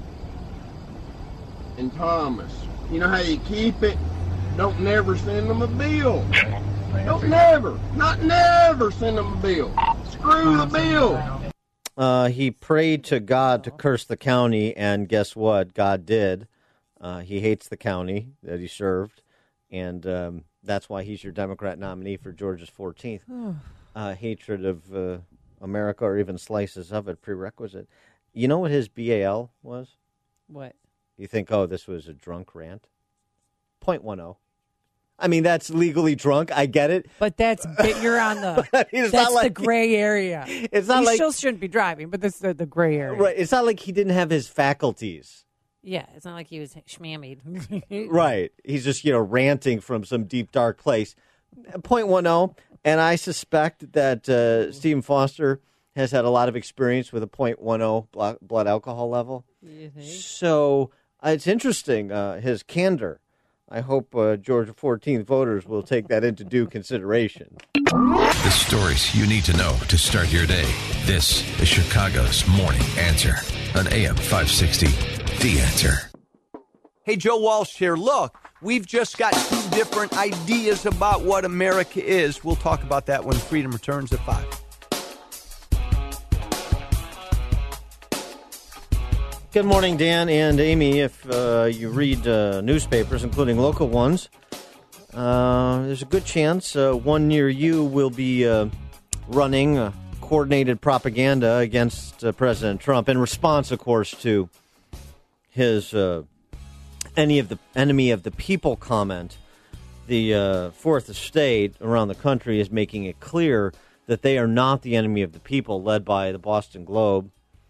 and Thomas. You know how you keep it? Don't never send them a bill. Don't never send them a bill. Screw the bill. He prayed to God to curse the county, and guess what? God did. He hates the county that he served, and that's why he's your Democrat nominee for Georgia's 14th. Hatred of America, or even slices of it, prerequisite. You know what his BAL was? What? You think, this was a drunk rant? 0.10. I mean, that's legally drunk. I get it. But you're on the, that's the gray area. It's not he still shouldn't be driving, but that's the gray area. Right. It's not like he didn't have his faculties. Yeah. It's not like he was schmammied. Right. He's just, ranting from some deep, dark place. 0.10. And I suspect that Stephen Foster has had a lot of experience with a 0.10 blood alcohol level. So it's interesting, his candor. I hope Georgia 14th voters will take that into due consideration. The stories you need to know to start your day. This is Chicago's Morning Answer on AM 560, The Answer. Hey, Joe Walsh here. Look, we've just got 2 different ideas about what America is. We'll talk about that when Freedom returns at 5. Good morning, Dan and Amy. If you read newspapers, including local ones, there's a good chance one near you will be running coordinated propaganda against President Trump in response, of course, to his enemy of the people comment. The Fourth Estate around the country is making it clear that they are not the enemy of the people, led by the Boston Globe.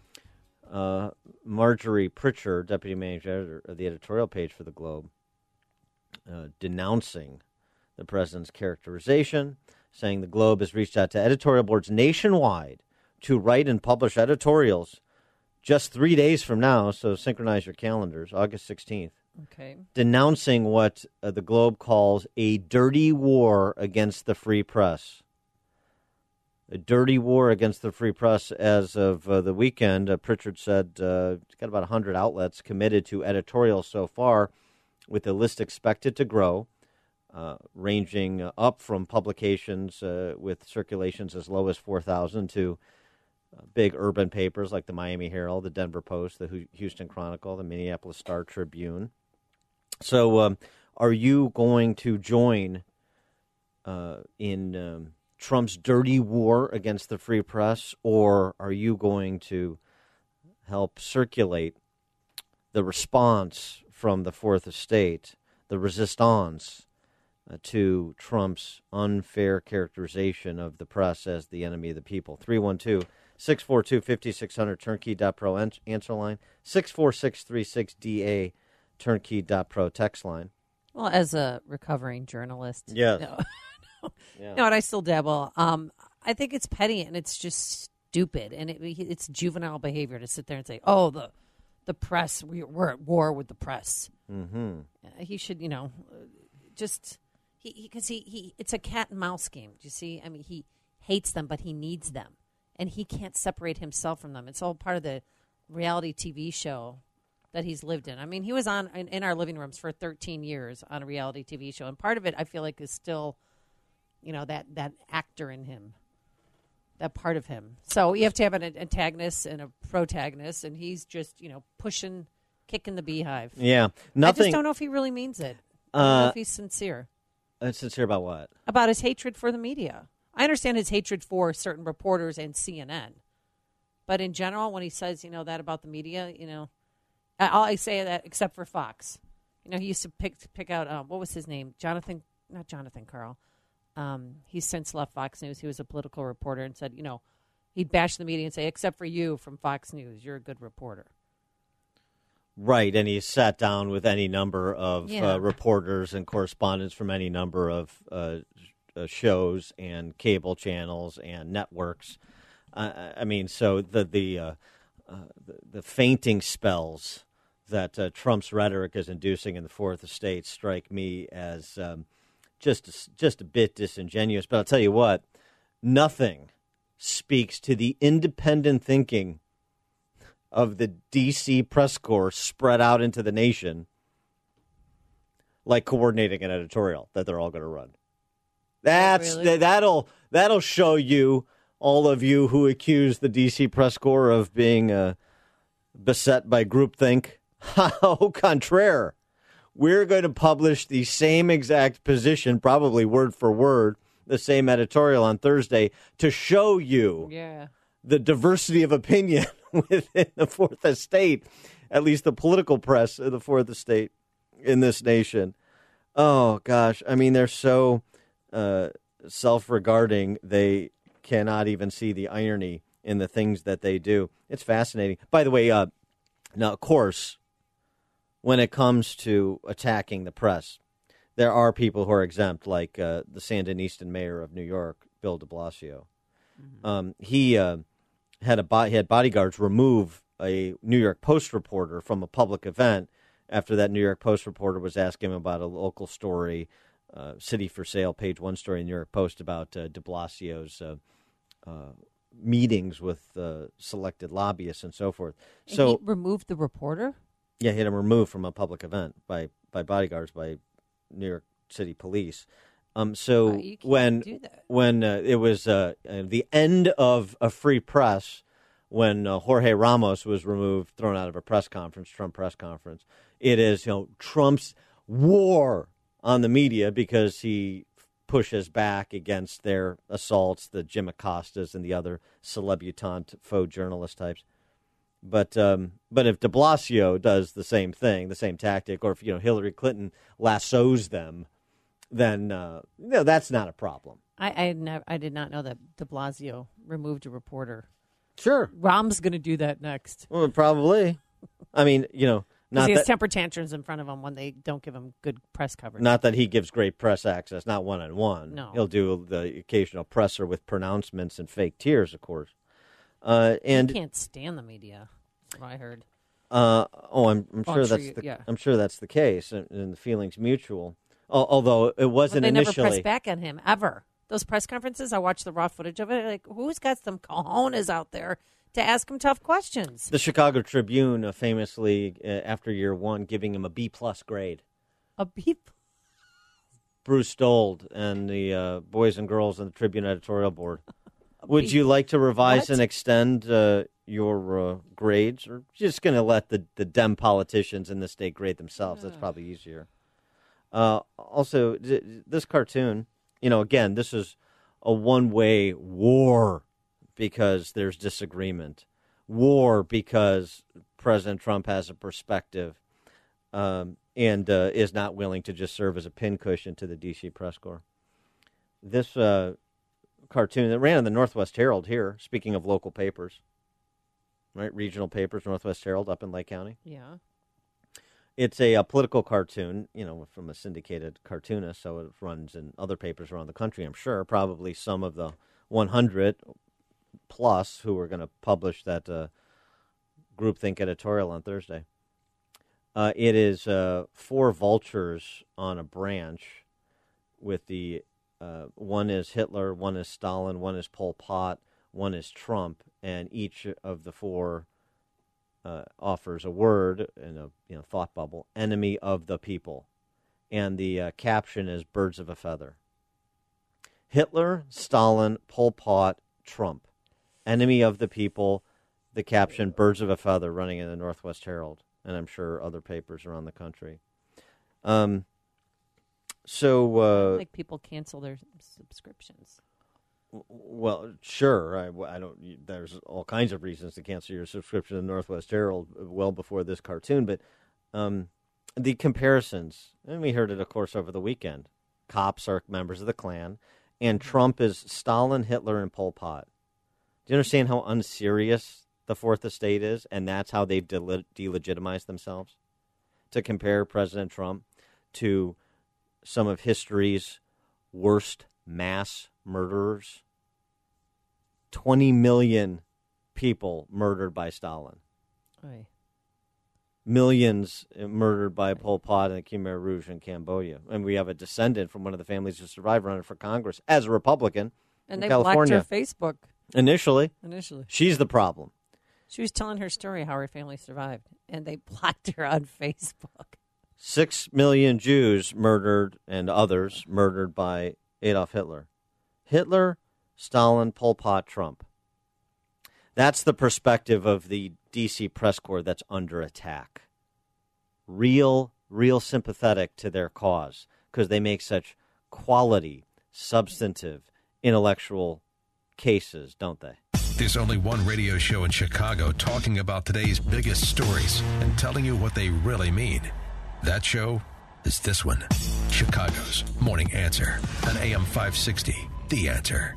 Marjorie Pritchard, deputy managing editor of the editorial page for the Globe, denouncing the president's characterization, saying the Globe has reached out to editorial boards nationwide to write and publish editorials just 3 days from now, so synchronize your calendars, August 16th. Okay. Denouncing what the Globe calls a dirty war against the free press. A dirty war against the free press. As of the weekend, Pritchard said he's got about 100 outlets committed to editorial so far, with the list expected to grow, ranging up from publications with circulations as low as 4,000 to big urban papers like the Miami Herald, the Denver Post, the Houston Chronicle, the Minneapolis Star-Tribune. So are you going to join in Trump's dirty war against the free press, or are you going to help circulate the response from the Fourth Estate, the resistance to Trump's unfair characterization of the press as the enemy of the people? 312-642-5600, turnkey.pro answer line, 64636DA, turnkey.pro text line. Well, as a recovering journalist. Yes. No, and I still dabble. I think it's petty and it's just stupid, and it's juvenile behavior to sit there and say, "Oh, the press, we're at war with the press." Mm-hmm. He should, just because it's a cat and mouse game. Do you see? I mean, he hates them, but he needs them, and he can't separate himself from them. It's all part of the reality TV show that he's lived in. I mean, he was in our living rooms for 13 years on a reality TV show, and part of it I feel like is still, that actor in him, that part of him. So you have to have an antagonist and a protagonist, and he's just, pushing, kicking the beehive. Yeah. I just don't know if he really means it. I don't know if he's sincere. Sincere about what? About his hatred for the media. I understand his hatred for certain reporters and CNN. But in general, when he says, that about the media, I say that except for Fox. He used to pick out, what was his name? Not Jonathan Karl. He's since left Fox News. He was a political reporter and said, he'd bash the media and say, except for you from Fox News, you're a good reporter. Right, and he sat down with any number of reporters and correspondents from any number of shows and cable channels and networks. I mean, so the fainting spells that Trump's rhetoric is inducing in the Fourth Estate strike me as just a bit disingenuous. But I'll tell you what, nothing speaks to the independent thinking of the D.C. press corps spread out into the nation like coordinating an editorial that they're all going to run. That'll show you, all of you who accuse the D.C. press corps of being beset by groupthink. Au contraire. We're going to publish the same exact position, probably word for word, the same editorial on Thursday to show you the diversity of opinion within the Fourth Estate, at least the political press of the Fourth Estate in this nation. Oh, gosh. I mean, they're so self-regarding, they cannot even see the irony in the things that they do. It's fascinating. By the way, now, of course, when it comes to attacking the press, there are people who are exempt, like the Sandinistan mayor of New York, Bill de Blasio. Mm-hmm. He had bodyguards remove a New York Post reporter from a public event after that New York Post reporter was asking him about a local story, City for Sale, page one story in New York Post about de Blasio's meetings with selected lobbyists and so forth. And he removed the reporter? Yeah, he had him removed from a public event by bodyguards, by New York City police. So when it was the end of a free press, when Jorge Ramos was removed, thrown out of a press conference, Trump press conference, it is Trump's war on the media because he pushes back against their assaults, the Jim Acostas and the other celebutant faux journalist types. But if de Blasio does the same thing, the same tactic, or if Hillary Clinton lassos them, then that's not a problem. I did not know that de Blasio removed a reporter. Sure, Rahm's going to do that next. Well, probably. I mean, not he has temper tantrums in front of him when they don't give him good press coverage. Not that he gives great press access, not one-on-one. No, he'll do the occasional presser with pronouncements and fake tears, of course. And he can't stand the media. I heard. I'm sure that's the case, and the feeling's mutual. Although it wasn't they initially. Never pressed back on him ever. Those press conferences, I watched the raw footage of it. Like, who's got some cojones out there to ask him tough questions? The Chicago Tribune famously, after year one, giving him a B+ grade. A B. Bruce Stold and the boys and girls on the Tribune editorial board. Would you like to revise and extend your grades, or just going to let the Dem politicians in the state grade themselves? That's probably easier. Also, this cartoon, again, this is a one-way war because there's disagreement. War because President Trump has a perspective and is not willing to just serve as a pincushion to the D.C. press corps. This cartoon that ran in the Northwest Herald here, speaking of local papers, right? Regional papers, Northwest Herald up in Lake County. Yeah. It's a political cartoon, from a syndicated cartoonist, so it runs in other papers around the country, I'm sure. Probably some of the 100 plus who are going to publish that groupthink editorial on Thursday. It is 4 vultures on a branch with the one is Hitler, one is Stalin, one is Pol Pot, one is Trump, and each of the 4 offers a word in a thought bubble, enemy of the people. And the caption is birds of a feather. Hitler, Stalin, Pol Pot, Trump. Enemy of the people, the caption, birds of a feather, running in the Northwest Herald, and I'm sure other papers around the country. Like people cancel their subscriptions. Well, sure. I don't. There's all kinds of reasons to cancel your subscription to the Northwest Herald well before this cartoon. But the comparisons, and we heard it, of course, over the weekend. Cops are members of the Klan, and Trump is Stalin, Hitler, and Pol Pot. Do you understand how unserious the Fourth Estate is, and that's how they've delegitimized themselves? To compare President Trump to some of history's worst mass murderers. 20 million people murdered by Stalin. Aye. Millions murdered by Pol Pot and the Khmer Rouge in Cambodia. And we have a descendant from one of the families who survived running for Congress as a Republican and in they blocked California. her Facebook. Initially. She's the problem. She was telling her story how her family survived, and they blocked her on Facebook. 6 million Jews murdered and others murdered by Adolf Hitler. Hitler, Stalin, Pol Pot, Trump. That's the perspective of the D.C. press corps that's under attack. Real sympathetic to their cause because they make such quality, substantive, intellectual cases, don't they? There's only one radio show in Chicago talking about today's biggest stories and telling you what they really mean. That show is this one, Chicago's Morning Answer on AM 560, The Answer.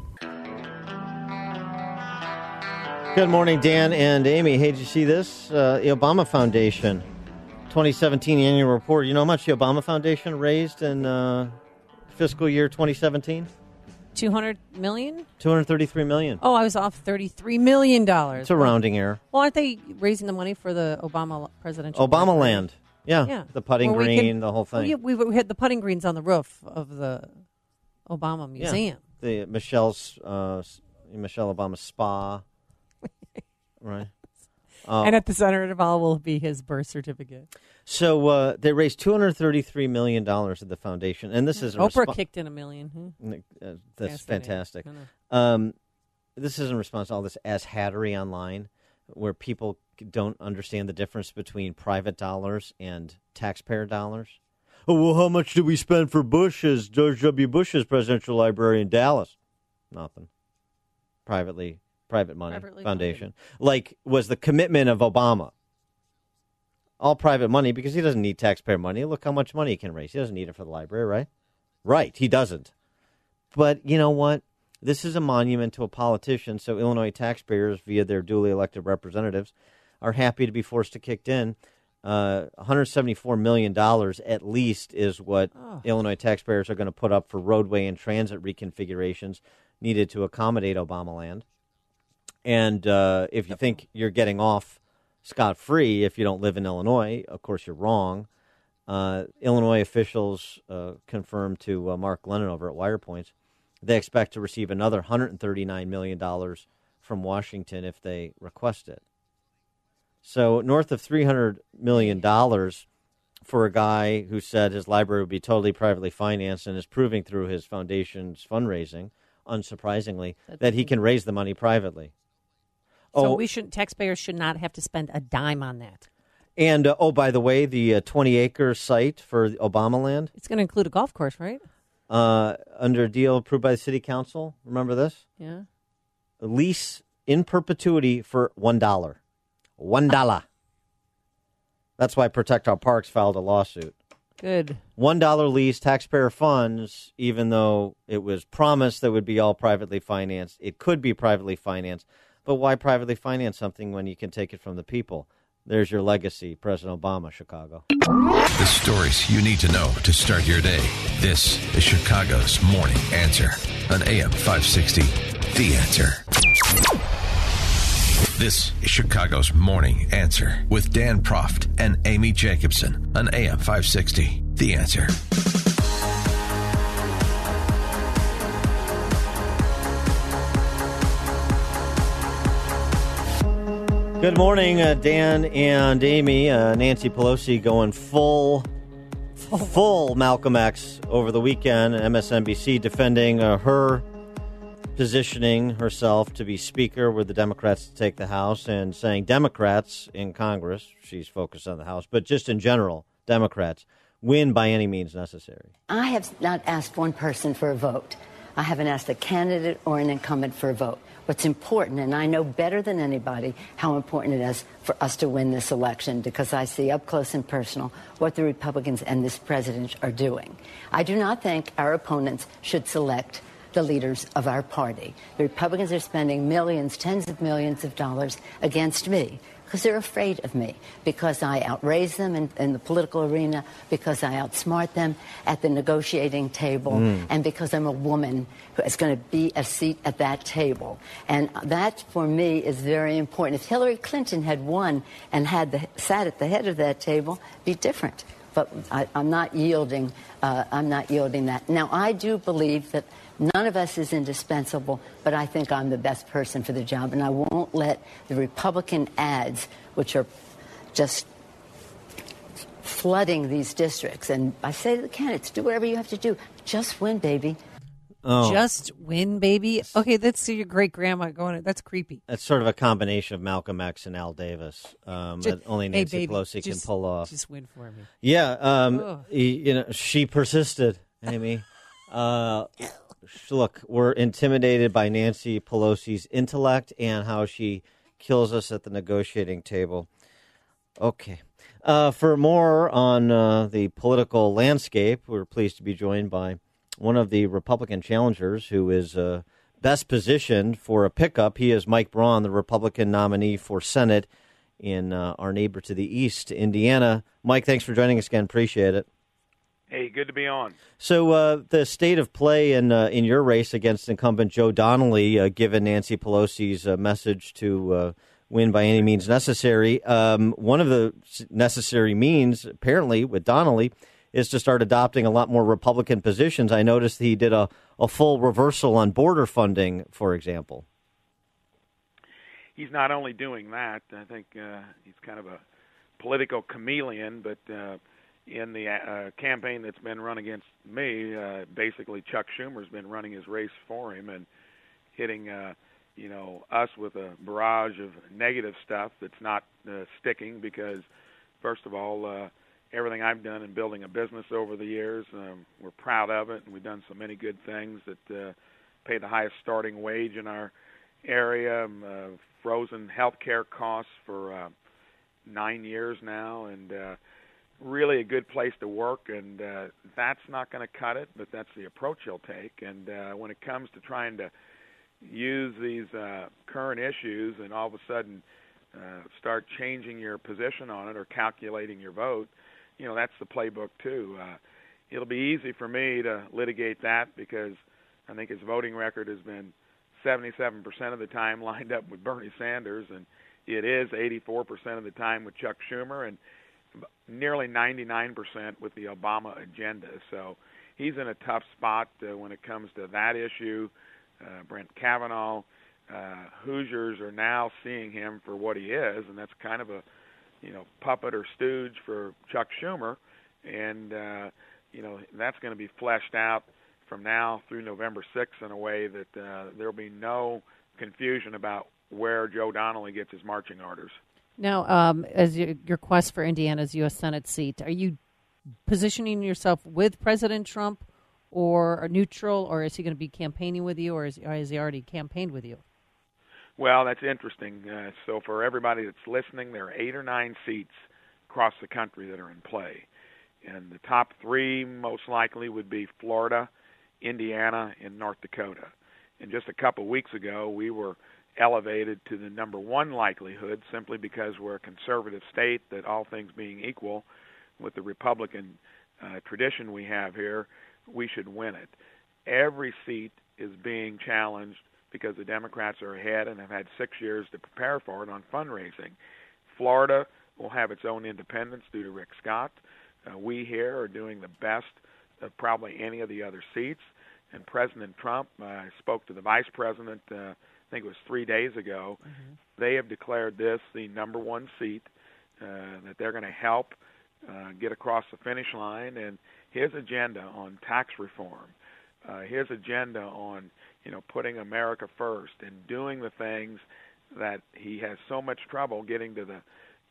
Good morning, Dan and Amy. Hey, did you see this? The Obama Foundation 2017 annual report. You know how much the Obama Foundation raised in fiscal year 2017? $200 million? $233 million. Oh, I was off $33 million. It's a rounding error. Well, aren't they raising the money for the Obama presidential Obama park? land. Yeah, the putting green, the whole thing. Oh, yeah, we had the putting greens on the roof of the Obama Museum. Yeah. The Michelle Obama spa. Right. And at the center of it all will be his birth certificate. So they raised $233 million at the foundation. And this is Oprah kicked in $1 million. That's fantastic. This is in response to all this ass-hattery online where people don't understand the difference between private dollars and taxpayer dollars. Oh, well, how much did we spend for George W. Bush's presidential library in Dallas? Nothing. Private money, foundation. Like, was the commitment of Obama. All private money because he doesn't need taxpayer money. Look how much money he can raise. He doesn't need it for the library, right? Right, he doesn't. But you know what? This is a monument to a politician, so Illinois taxpayers, via their duly elected representatives, are happy to be forced to kick in. $174 million at least is what Illinois taxpayers are going to put up for roadway and transit reconfigurations needed to accommodate Obama land. And if you think you're getting off scot-free if you don't live in Illinois. Of course, you're wrong. Illinois officials confirmed to Mark Lennon over at WirePoints they expect to receive another $139 million from Washington if they request it. So north of $300 million for a guy who said his library would be totally privately financed and is proving through his foundation's fundraising, unsurprisingly, that he can raise the money privately. So taxpayers should not have to spend a dime on that. And, by the way, the 20-acre site for Obama land. It's going to include a golf course, right? Under a deal approved by the city council. Remember this? Yeah. A lease in perpetuity for $1. $1. That's why Protect Our Parks filed a lawsuit. Good. $1 lease, taxpayer funds, even though it was promised that it would be all privately financed. It could be privately financed. But why privately finance something when you can take it from the people? There's your legacy, President Obama, Chicago. The stories you need to know to start your day. This is Chicago's Morning Answer on AM 560. The Answer. This is Chicago's Morning Answer with Dan Proft and Amy Jacobson on AM 560. The Answer. Good morning, Dan and Amy. Nancy Pelosi going full Malcolm X over the weekend. MSNBC defending her positioning herself to be Speaker with the Democrats to take the House and saying Democrats in Congress, she's focused on the House, but just in general, Democrats, win by any means necessary. I have not asked one person for a vote. I haven't asked a candidate or an incumbent for a vote. What's important, and I know better than anybody how important it is for us to win this election because I see up close and personal what the Republicans and this president are doing. I do not think our opponents should select the leaders of our party. The Republicans are spending millions, tens of millions of dollars against me because they're afraid of me, because I outraise them in the political arena, because I outsmart them at the negotiating table, and because I'm a woman who is going to be a seat at that table. And that, for me, is very important. If Hillary Clinton had won and sat at the head of that table, it'd be different. But I'm not yielding. I'm not yielding that. Now, I do believe that none of us is indispensable, but I think I'm the best person for the job, and I won't let the Republican ads, which are just flooding these districts. And I say to the candidates, do whatever you have to do. Just win, baby. Oh. Just win, baby. Okay, that's your great grandma going. That's creepy. That's sort of a combination of Malcolm X and Al Davis that only Nancy Pelosi can pull off. Just win for me. Yeah, she persisted, Amy. Look, we're intimidated by Nancy Pelosi's intellect and how she kills us at the negotiating table. Okay. For more on the political landscape, we're pleased to be joined by one of the Republican challengers who is best positioned for a pickup. He is Mike Braun, the Republican nominee for Senate in our neighbor to the east, Indiana. Mike, thanks for joining us again. Appreciate it. Hey, good to be on. So the state of play in your race against incumbent Joe Donnelly, given Nancy Pelosi's message to win by any means necessary, one of the necessary means, apparently, with Donnelly, is to start adopting a lot more Republican positions. I noticed he did a full reversal on border funding, for example. He's not only doing that. I think he's kind of a political chameleon, but in the campaign that's been run against me, basically Chuck Schumer's been running his race for him and hitting, us with a barrage of negative stuff that's not sticking because, first of all, everything I've done in building a business over the years, we're proud of it, and we've done so many good things that pay the highest starting wage in our area, frozen health care costs for 9 years now, and really a good place to work, and that's not going to cut it, but that's the approach he'll take. And when it comes to trying to use these current issues and all of a sudden start changing your position on it or calculating your vote, that's the playbook too. It'll be easy for me to litigate that because I think his voting record has been 77% of the time lined up with Bernie Sanders, and it is 84% of the time with Chuck Schumer and nearly 99% with the Obama agenda. So he's in a tough spot when it comes to that issue. Brett Kavanaugh, Hoosiers are now seeing him for what he is, and that's kind of a, puppet or stooge for Chuck Schumer. And, that's going to be fleshed out from now through November 6th in a way that there'll be no confusion about where Joe Donnelly gets his marching orders. Now, as your quest for Indiana's U.S. Senate seat, are you positioning yourself with President Trump or neutral, or is he going to be campaigning with you, or has he already campaigned with you? Well, that's interesting. So for everybody that's listening, there are 8 or 9 seats across the country that are in play. And the top 3 most likely would be Florida, Indiana, and North Dakota. And just a couple of weeks ago, we were elevated to the number 1 likelihood simply because we're a conservative state that, all things being equal, with the Republican tradition we have here, we should win it. Every seat is being challenged because the Democrats are ahead and have had 6 years to prepare for it on fundraising. Florida will have its own independence due to Rick Scott. We here are doing the best of probably any of the other seats. And President Trump, I spoke to the vice president, I think it was 3 days ago. Mm-hmm. They have declared this the number 1 seat, that they're going to help get across the finish line. And his agenda on tax reform, his agenda on putting America first and doing the things that he has so much trouble getting to the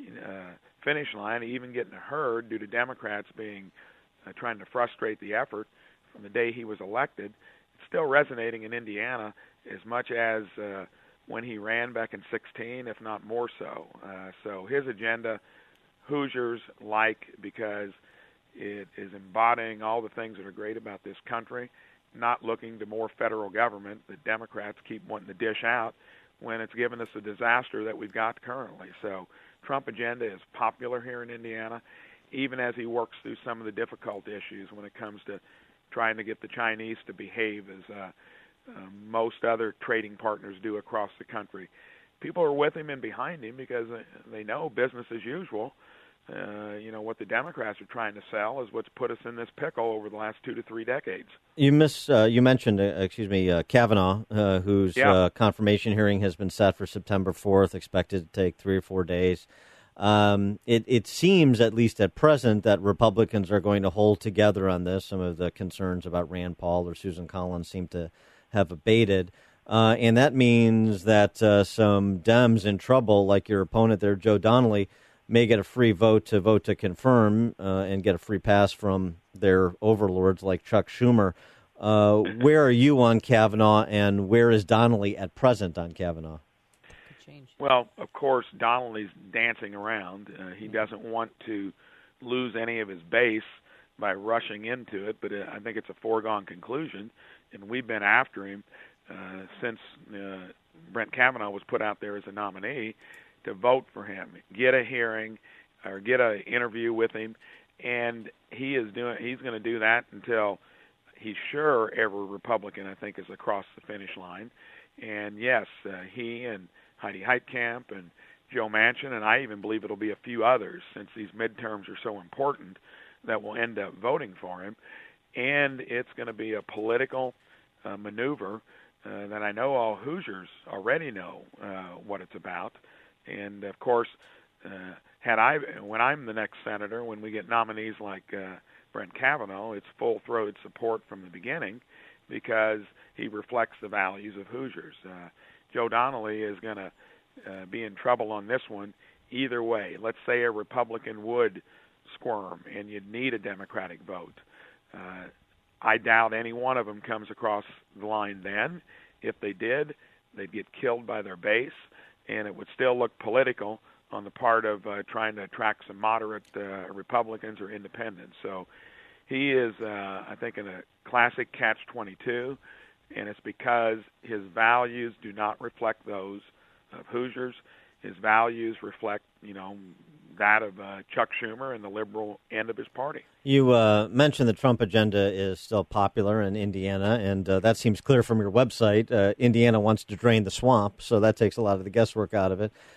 finish line, even getting heard due to Democrats being trying to frustrate the effort from the day he was elected. It's still resonating in Indiana as much as when he ran back in 2016, if not more so. So his agenda, Hoosiers like, because it is embodying all the things that are great about this country, not looking to more federal government that Democrats keep wanting to dish out when it's given us a disaster that we've got currently. So Trump agenda is popular here in Indiana, even as he works through some of the difficult issues when it comes to trying to get the Chinese to behave as most other trading partners do across the country. People are with him and behind him because they know business as usual. What the Democrats are trying to sell is what's put us in this pickle over the last 2 to 3 decades. You mentioned, Kavanaugh, whose confirmation hearing has been set for September 4th, expected to take 3 or 4 days. It seems, at least at present, that Republicans are going to hold together on this. Some of the concerns about Rand Paul or Susan Collins seem to have abated. And that means that some Dems in trouble, like your opponent there, Joe Donnelly, may get a free vote to confirm and get a free pass from their overlords like Chuck Schumer. Where are you on Kavanaugh, and where is Donnelly at present on Kavanaugh? Well, of course, Donnelly's dancing around. He doesn't want to lose any of his base by rushing into it, but I think it's a foregone conclusion, and we've been after him since Brett Kavanaugh was put out there as a nominee to vote for him, get a hearing or get an interview with him, and he's going to do that until he's sure every Republican, I think, is across the finish line. And yes, he and Heidi Heitkamp and Joe Manchin, and I even believe it'll be a few others, since these midterms are so important, that will end up voting for him. And it's going to be a political maneuver that I know all Hoosiers already know what it's about. And, of course, when I'm the next senator, when we get nominees like Brett Kavanaugh, it's full-throated support from the beginning because he reflects the values of Hoosiers. Joe Donnelly is going to be in trouble on this one either way. Let's say a Republican would squirm and you'd need a Democratic vote. I doubt any one of them comes across the line then. If they did, they'd get killed by their base, and it would still look political on the part of trying to attract some moderate Republicans or independents. So he is, I think, in a classic catch-22, and it's because his values do not reflect those of Hoosiers. His values reflect, that of Chuck Schumer and the liberal end of his party. You mentioned the Trump agenda is still popular in Indiana, and that seems clear from your website. Indiana wants to drain the swamp, so that takes a lot of the guesswork out of it.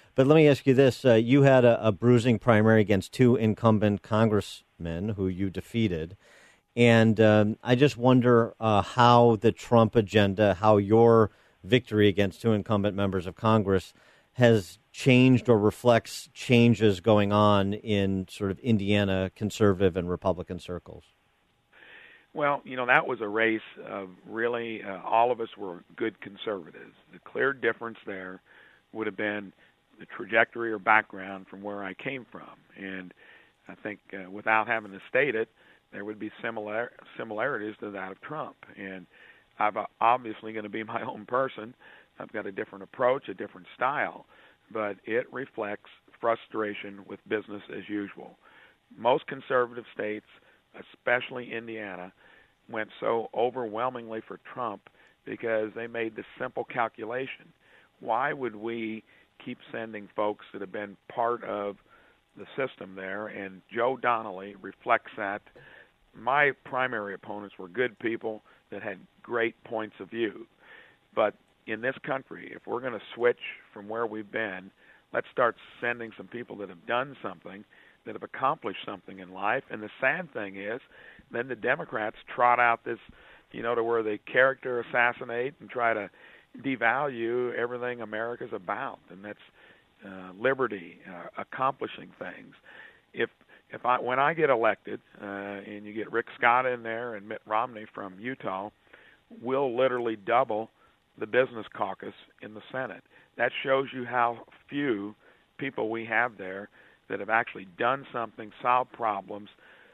But let me ask you this. You had a bruising primary against two incumbent congressmen who you defeated. And I just wonder how the Trump agenda, how your victory against two incumbent members of Congress has changed or reflects changes going on in sort of Indiana conservative and Republican circles. Well, that was a race of really all of us were good conservatives. The clear difference there would have been the trajectory or background from where I came from. And I think without having to state it, there would be similarities to that of Trump. And I'm obviously going to be my own person. I've got a different approach, a different style, but it reflects frustration with business as usual. Most conservative states, especially Indiana, went so overwhelmingly for Trump because they made the simple calculation. Why would we keep sending folks that have been part of the system there? And Joe Donnelly reflects that. My primary opponents were good people that had great points of view. But in this country, if we're going to switch from where we've been, let's start sending some people that have done something, that have accomplished something in life. And the sad thing is, then the Democrats trot out this, to where they character assassinate and try to devalue everything America's about, and that's liberty, accomplishing things. When I get elected, and you get Rick Scott in there and Mitt Romney from Utah, we'll literally double the business caucus in the Senate. That shows you how few people we have there that have actually done something, solved problems,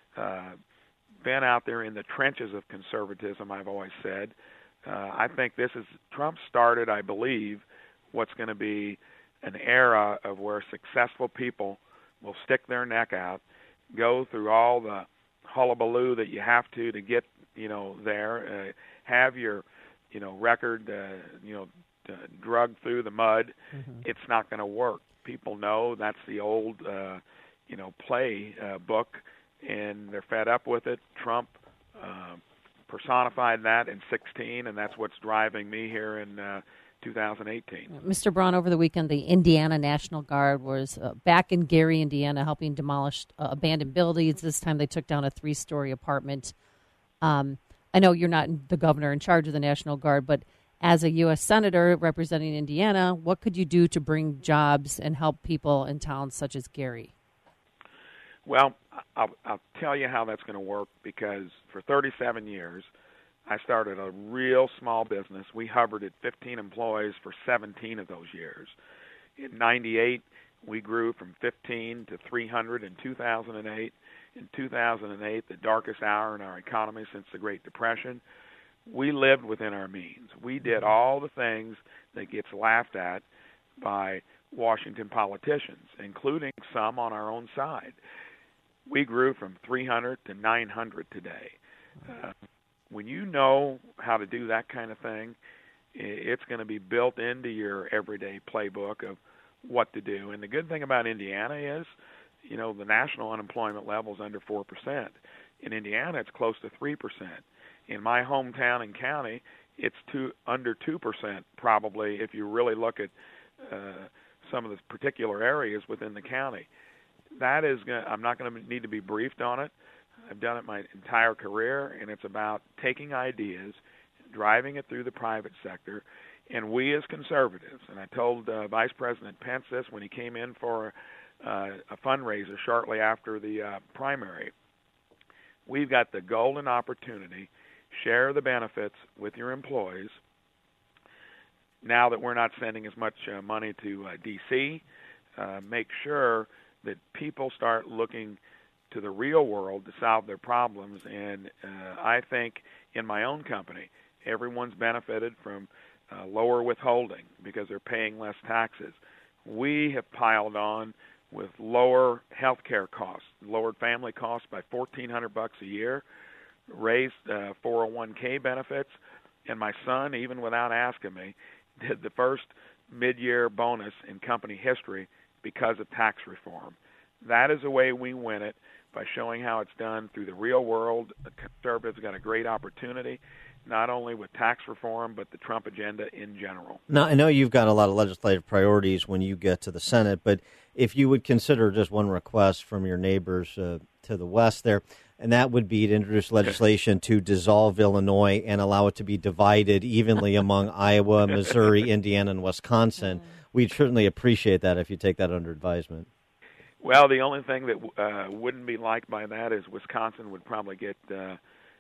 been out there in the trenches of conservatism, I've always said. I think Trump started, I believe, what's going to be an era of where successful people will stick their neck out, go through all the hullabaloo that you have to get, there, have your, record, drugged through the mud. Mm-hmm. It's not going to work. People know that's the old, play book, and they're fed up with it. Trump personified that in 2016, and that's what's driving me here in 2018. Mr. Braun, over the weekend, the Indiana National Guard was back in Gary, Indiana, helping demolish abandoned buildings. This time they took down a 3-story apartment. I know you're not the governor in charge of the National Guard, but as a U.S. Senator representing Indiana, what could you do to bring jobs and help people in towns such as Gary? Well, I'll tell you how that's going to work, because for 37 years, I started a real small business. We hovered at 15 employees for 17 of those years. In 98, we grew from 15 to 300 in 2008. In 2008, the darkest hour in our economy since the Great Depression, we lived within our means. We did all the things that gets laughed at by Washington politicians, including some on our own side. We grew from 300 to 900 today. When you know how to do that kind of thing, it's going to be built into your everyday playbook of what to do. And the good thing about Indiana is, the national unemployment level is under 4%. In Indiana, it's close to 3%. In my hometown and county, it's under 2% probably if you really look at some of the particular areas within the county. I'm not going to need to be briefed on it. I've done it my entire career, and it's about taking ideas, driving it through the private sector, and we as conservatives, and I told Vice President Pence this when he came in for a fundraiser shortly after the primary, we've got the golden opportunity, share the benefits with your employees. Now that we're not sending as much money to D.C., make sure that people start looking to the real world to solve their problems. And I think in my own company, everyone's benefited from lower withholding because they're paying less taxes. We have piled on with lower health care costs, lowered family costs by $1,400 a year, raised 401k benefits, and my son, even without asking me, did the first mid-year bonus in company history because of tax reform. That is the way we win it, by showing how it's done through the real world. The conservatives got a great opportunity, not only with tax reform, but the Trump agenda in general. Now, I know you've got a lot of legislative priorities when you get to the Senate, but if you would consider just one request from your neighbors to the west there, and that would be to introduce legislation to dissolve Illinois and allow it to be divided evenly among Iowa, Missouri, Indiana, and Wisconsin. We'd certainly appreciate that if you take that under advisement. Well, the only thing that wouldn't be liked by that is Wisconsin would probably get, the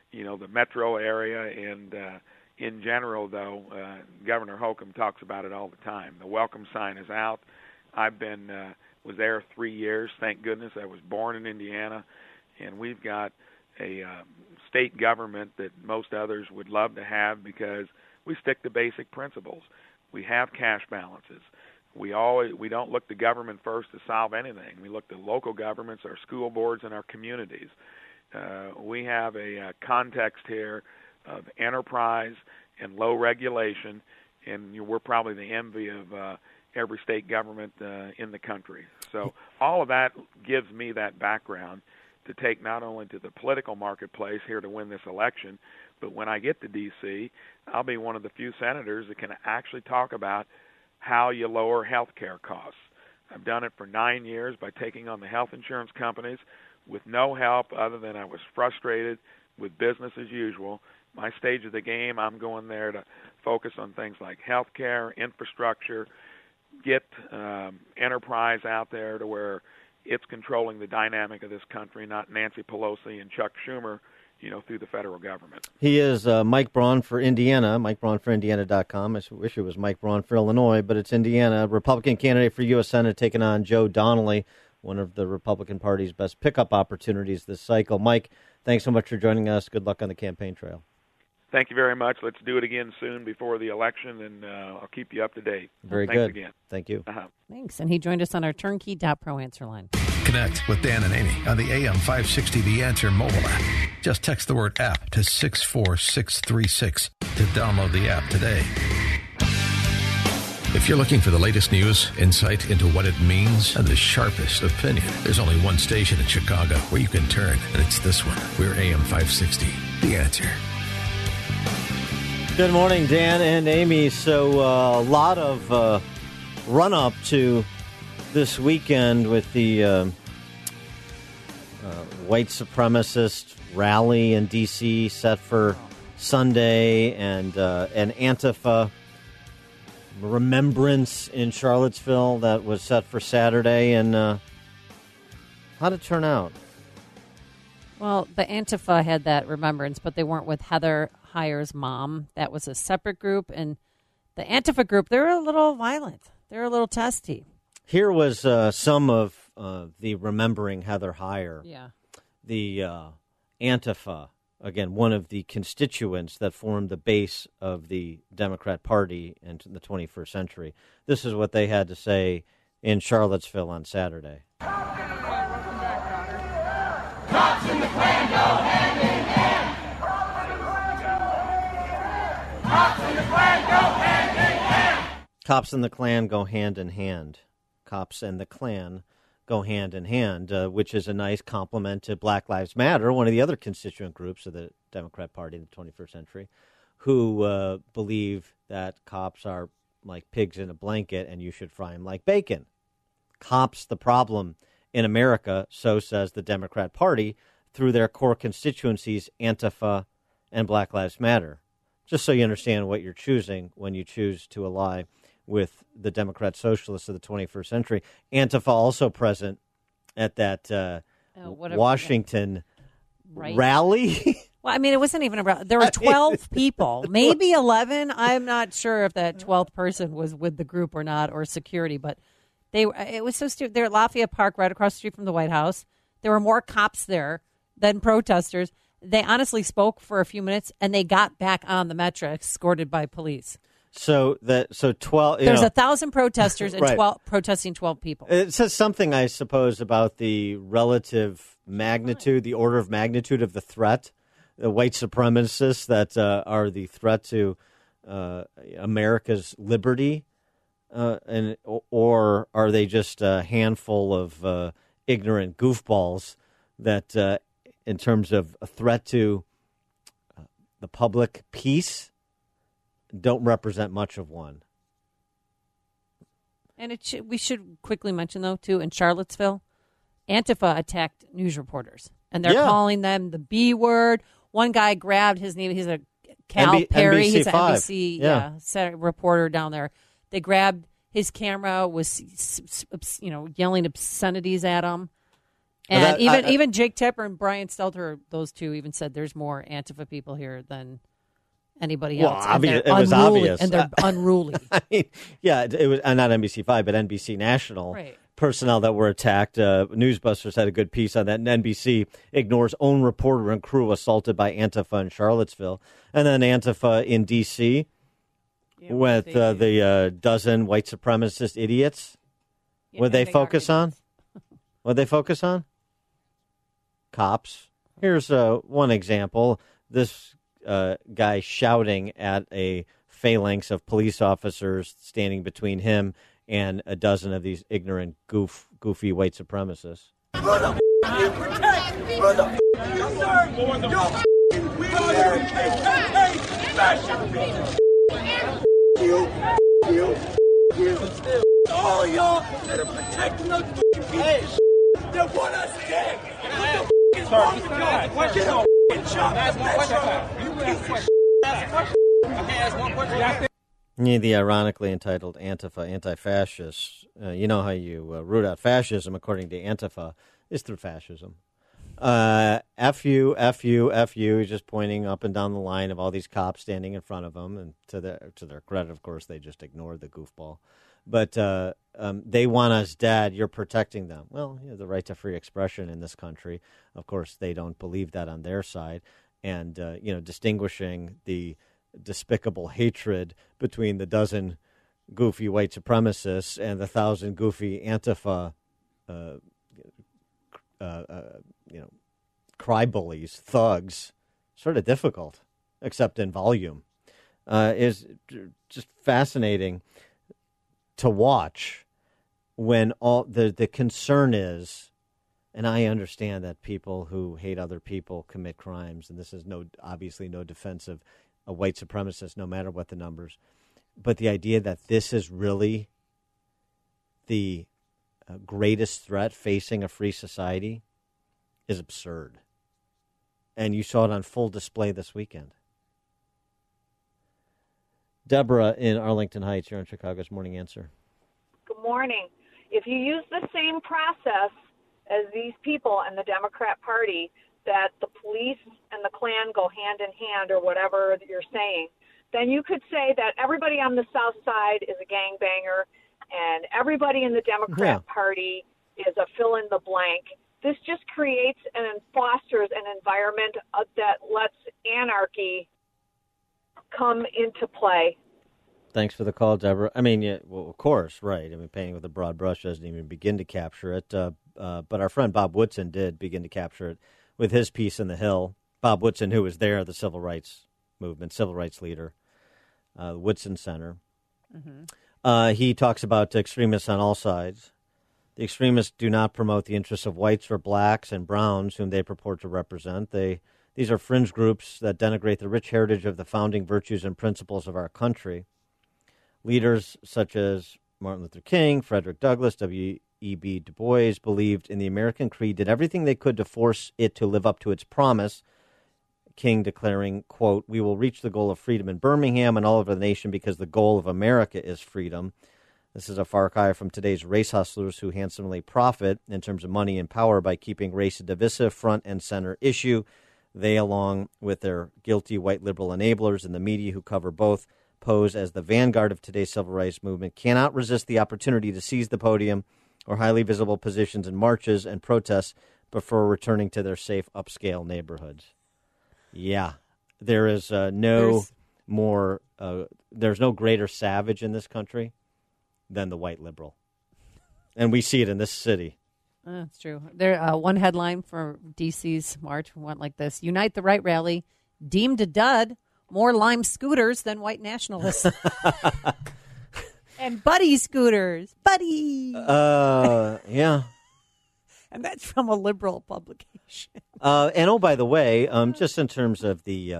metro area. And in general, though, Governor Holcomb talks about it all the time. The welcome sign is out. I've was there 3 years. Thank goodness. I was born in Indiana, and we've got a state government that most others would love to have because we stick to basic principles. We have cash balances. We don't look to government first to solve anything. We look to local governments, our school boards, and our communities. We have a context here of enterprise and low regulation, and we're probably the envy of every state government in the country. So all of that gives me that background to take not only to the political marketplace here to win this election, but when I get to D.C., I'll be one of the few senators that can actually talk about how you lower health care costs. I've done it for 9 years by taking on the health insurance companies with no help other than I was frustrated with business as usual. My stage of the game, I'm going there to focus on things like health care, infrastructure, get enterprise out there to where it's controlling the dynamic of this country, not Nancy Pelosi and Chuck Schumer, through the federal government. He is Mike Braun for Indiana, MikeBraun4Indiana.com. I wish it was Mike Braun for Illinois, but it's Indiana. Republican candidate for U.S. Senate taking on Joe Donnelly, one of the Republican Party's best pickup opportunities this cycle. Mike, thanks so much for joining us. Good luck on the campaign trail. Thank you very much. Let's do it again soon before the election, and I'll keep you up to date. Very Thanks good. Again. Thank you. Thanks. And he joined us on our Turnkey.Pro answer line. Connect with Dan and Amy on the AM 560 The Answer mobile app. Just text the word app to 64636 to download the app today. If you're looking for the latest news, insight into what it means, and the sharpest opinion, there's only one station in Chicago where you can turn, and it's this one. We're AM 560 The Answer. Good morning, Dan and Amy. So a lot of run-up to this weekend with the white supremacist rally in D.C. set for Sunday, and an Antifa remembrance in Charlottesville that was set for Saturday. And how'd it turn out? Well, the Antifa had that remembrance, but they weren't with Heather Heyer's mom. That was a separate group. And the Antifa group, they're a little violent. They're a little testy. Here was some of the remembering Heather Heyer. Yeah. The Antifa, again, one of the constituents that formed the base of the Democrat Party in the 21st century. This is what they had to say in Charlottesville on Saturday. Cops and the Klan go hand in hand. Cops and the Klan go hand in hand. Cops and the Klan go hand in hand. Cops and the Klan go hand in hand, which is a nice compliment to Black Lives Matter, one of the other constituent groups of the Democrat Party in the 21st century, who believe that cops are like pigs in a blanket and you should fry them like bacon. Cops the problem in America, so says the Democrat Party, through their core constituencies, Antifa and Black Lives Matter. Just so you understand what you're choosing when you choose to ally with the Democrat Socialists of the 21st century. Antifa also present at that Washington rally. Well, I mean, it wasn't even about, there were 12 people, maybe 11. I'm not sure if that 12th person was with the group or not, or security, but it was so stupid. They're at Lafayette Park, right across the street from the White House. There were more cops there than protesters. They honestly spoke for a few minutes, and they got back on the Metro, escorted by police. So 12. There's 1,000 protesters and right. 12 protesting 12 people. It says something, I suppose, about the relative magnitude, the order of magnitude of the threat. The white supremacists that are the threat to America's liberty. Or are they just a handful of ignorant goofballs that in terms of a threat to the public peace, don't represent much of one. And we should quickly mention, though, too, in Charlottesville, Antifa attacked news reporters, and they're calling them the B word. One guy grabbed his name. He's a Cal Perry. He's an NBC reporter down there. They grabbed his camera, was yelling obscenities at him. And even Jake Tipper and Brian Stelter, those two even said there's more Antifa people here than anybody else. It was obvious. And they're unruly. I mean, it was not NBC5, but NBC National personnel that were attacked. Newsbusters had a good piece on that. And NBC ignores own reporter and crew assaulted by Antifa in Charlottesville. And then Antifa in D.C. with the dozen white supremacist idiots. What they focus on? What they focus on? Cops. Here's one example. This guy shouting at a phalanx of police officers standing between him and a dozen of these ignorant, goofy white supremacists. Brother, you protect. Brother, you serve. You. All of y'all that are protecting those people. They want us dead. What the is wrong with y'all? Get a job. Ask one question. The ironically entitled Antifa Anti-Fascists. You know how you root out fascism, according to Antifa, is through fascism. F you, he's just pointing up and down the line of all these cops standing in front of him. And to their credit, of course, they just ignored the goofball. But they want us dead. You're protecting them. Well, you have the right to free expression in this country. Of course, they don't believe that on their side. And, distinguishing the despicable hatred between the dozen goofy white supremacists and the 1,000 goofy Antifa, cry bullies, thugs, sort of difficult, except in volume, is just fascinating to watch when all the concern is, and I understand that people who hate other people commit crimes, and this is obviously no defense of a white supremacist, no matter what the numbers, but the idea that this is really the greatest threat facing a free society is absurd. And you saw it on full display this weekend. Deborah in Arlington Heights, you're on Chicago's Morning Answer. Good morning. If you use the same process as these people in the Democrat Party, that the police and the Klan go hand in hand or whatever you're saying, then you could say that everybody on the South Side is a gangbanger and everybody in the Democrat Party is a fill in the blank. This just creates and fosters an environment that lets anarchy come into play. Thanks for the call, Deborah. I mean, of course, right. I mean, painting with a broad brush doesn't even begin to capture it. But our friend Bob Woodson did begin to capture it with his piece in The Hill. Bob Woodson, who was there, the civil rights movement, civil rights leader, the Woodson Center. Mm-hmm. He talks about extremists on all sides. The extremists do not promote the interests of whites or blacks and browns whom they purport to represent. These are fringe groups that denigrate the rich heritage of the founding virtues and principles of our country. Leaders such as Martin Luther King, Frederick Douglass, W.E.B. Du Bois believed in the American creed, did everything they could to force it to live up to its promise, King declaring, quote, "We will reach the goal of freedom in Birmingham and all over the nation because the goal of America is freedom." This is a far cry from today's race hustlers who handsomely profit in terms of money and power by keeping race a divisive front and center issue. They, along with their guilty white liberal enablers in the media who cover both, pose as the vanguard of today's civil rights movement, cannot resist the opportunity to seize the podium or highly visible positions in marches and protests before returning to their safe upscale neighborhoods. Yeah, there is there's no greater savage in this country than the white liberal. And we see it in this city. That's true. There, one headline for D.C.'s march went like this: Unite the Right rally deemed a dud. More Lime scooters than white nationalists. And buddy scooters. Buddy. Yeah. And that's from a liberal publication. And oh, by the way, just in terms of the,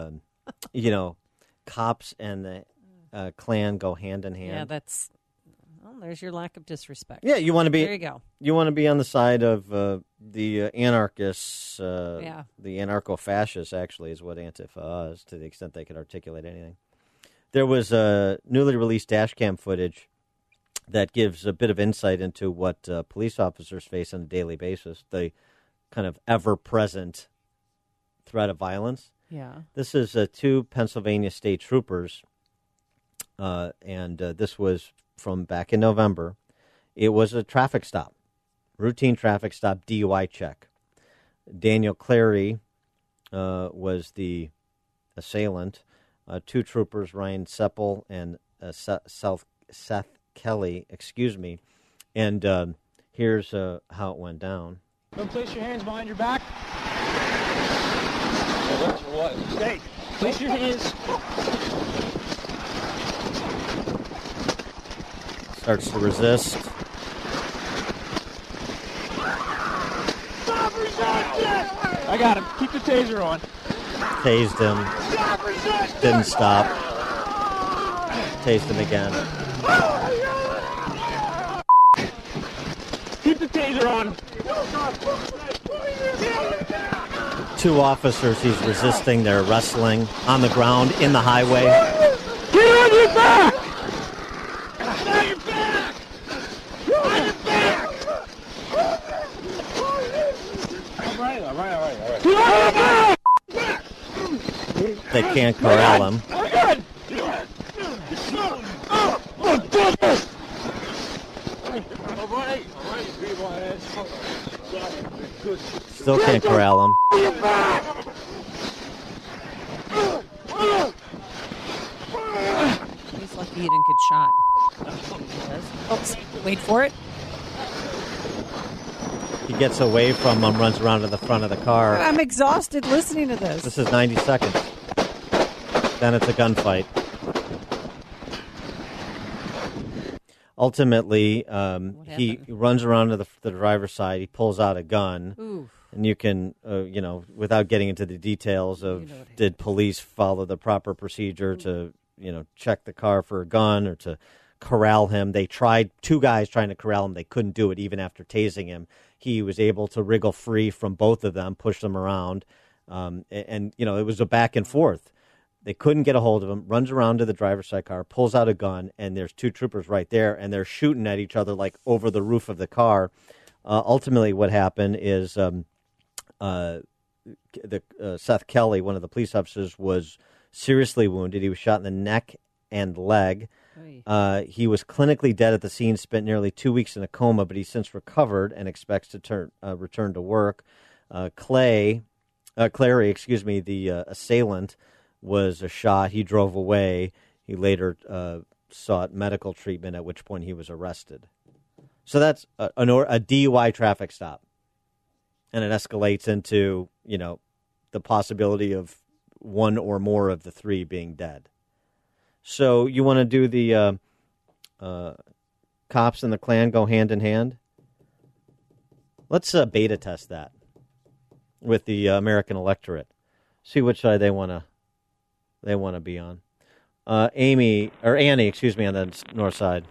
cops and the Klan go hand in hand. Yeah, that's. Well, there's your lack of disrespect. Yeah, you want to be. There you go. You want to be on the side of the anarchists. Yeah. The anarcho-fascists actually is what Antifa is, to the extent they could articulate anything. There was newly released dash cam footage that gives a bit of insight into what police officers face on a daily basis. The kind of ever-present threat of violence. Yeah. This is two Pennsylvania state troopers, and this was from back in November. It was a traffic stop, routine traffic stop, DUI check. Daniel Clary was the assailant. Two troopers, Ryan Seppel and Seth Kelly, and here's how it went down. Don't place your hands behind your back. What? Stay. Place your hands. Starts to resist. Stop resisting! I got him. Keep the taser on. Tased him. Stop resisting! Didn't stop. Tased him again. Keep the taser on. Two officers he's resisting. They're wrestling on the ground in the highway. Get on your back! Get on your back! Get on your back! All right. Get on your back! They can't corral him. We're good! Oh, goodness! All right. Still can't corral him. He's lucky he didn't get shot. Oops, wait for it. He gets away from him, runs around to the front of the car. I'm exhausted listening to this. This is 90 seconds. Then it's a gunfight. Ultimately, he runs around to the driver's side. He pulls out a gun. Oof. And you can, without getting into the details of did police follow the proper procedure to, check the car for a gun or to corral him. They tried, two guys trying to corral him. They couldn't do it even after tasing him. He was able to wriggle free from both of them, push them around. It was a back and forth. They couldn't get a hold of him, runs around to the driver's side car, pulls out a gun, and there's two troopers right there, and they're shooting at each other like over the roof of the car. Ultimately, what happened is Seth Kelly, one of the police officers, was seriously wounded. He was shot in the neck and leg. He was clinically dead at the scene, spent nearly 2 weeks in a coma, but he's since recovered and expects to return to work. Clary, the assailant, was shot. He drove away. He later sought medical treatment, at which point he was arrested. So that's a DUI traffic stop. And it escalates into, the possibility of one or more of the three being dead. So you want to do the cops and the Klan go hand in hand? Let's beta test that with the American electorate. See which side they want to be on. Annie, on the north side.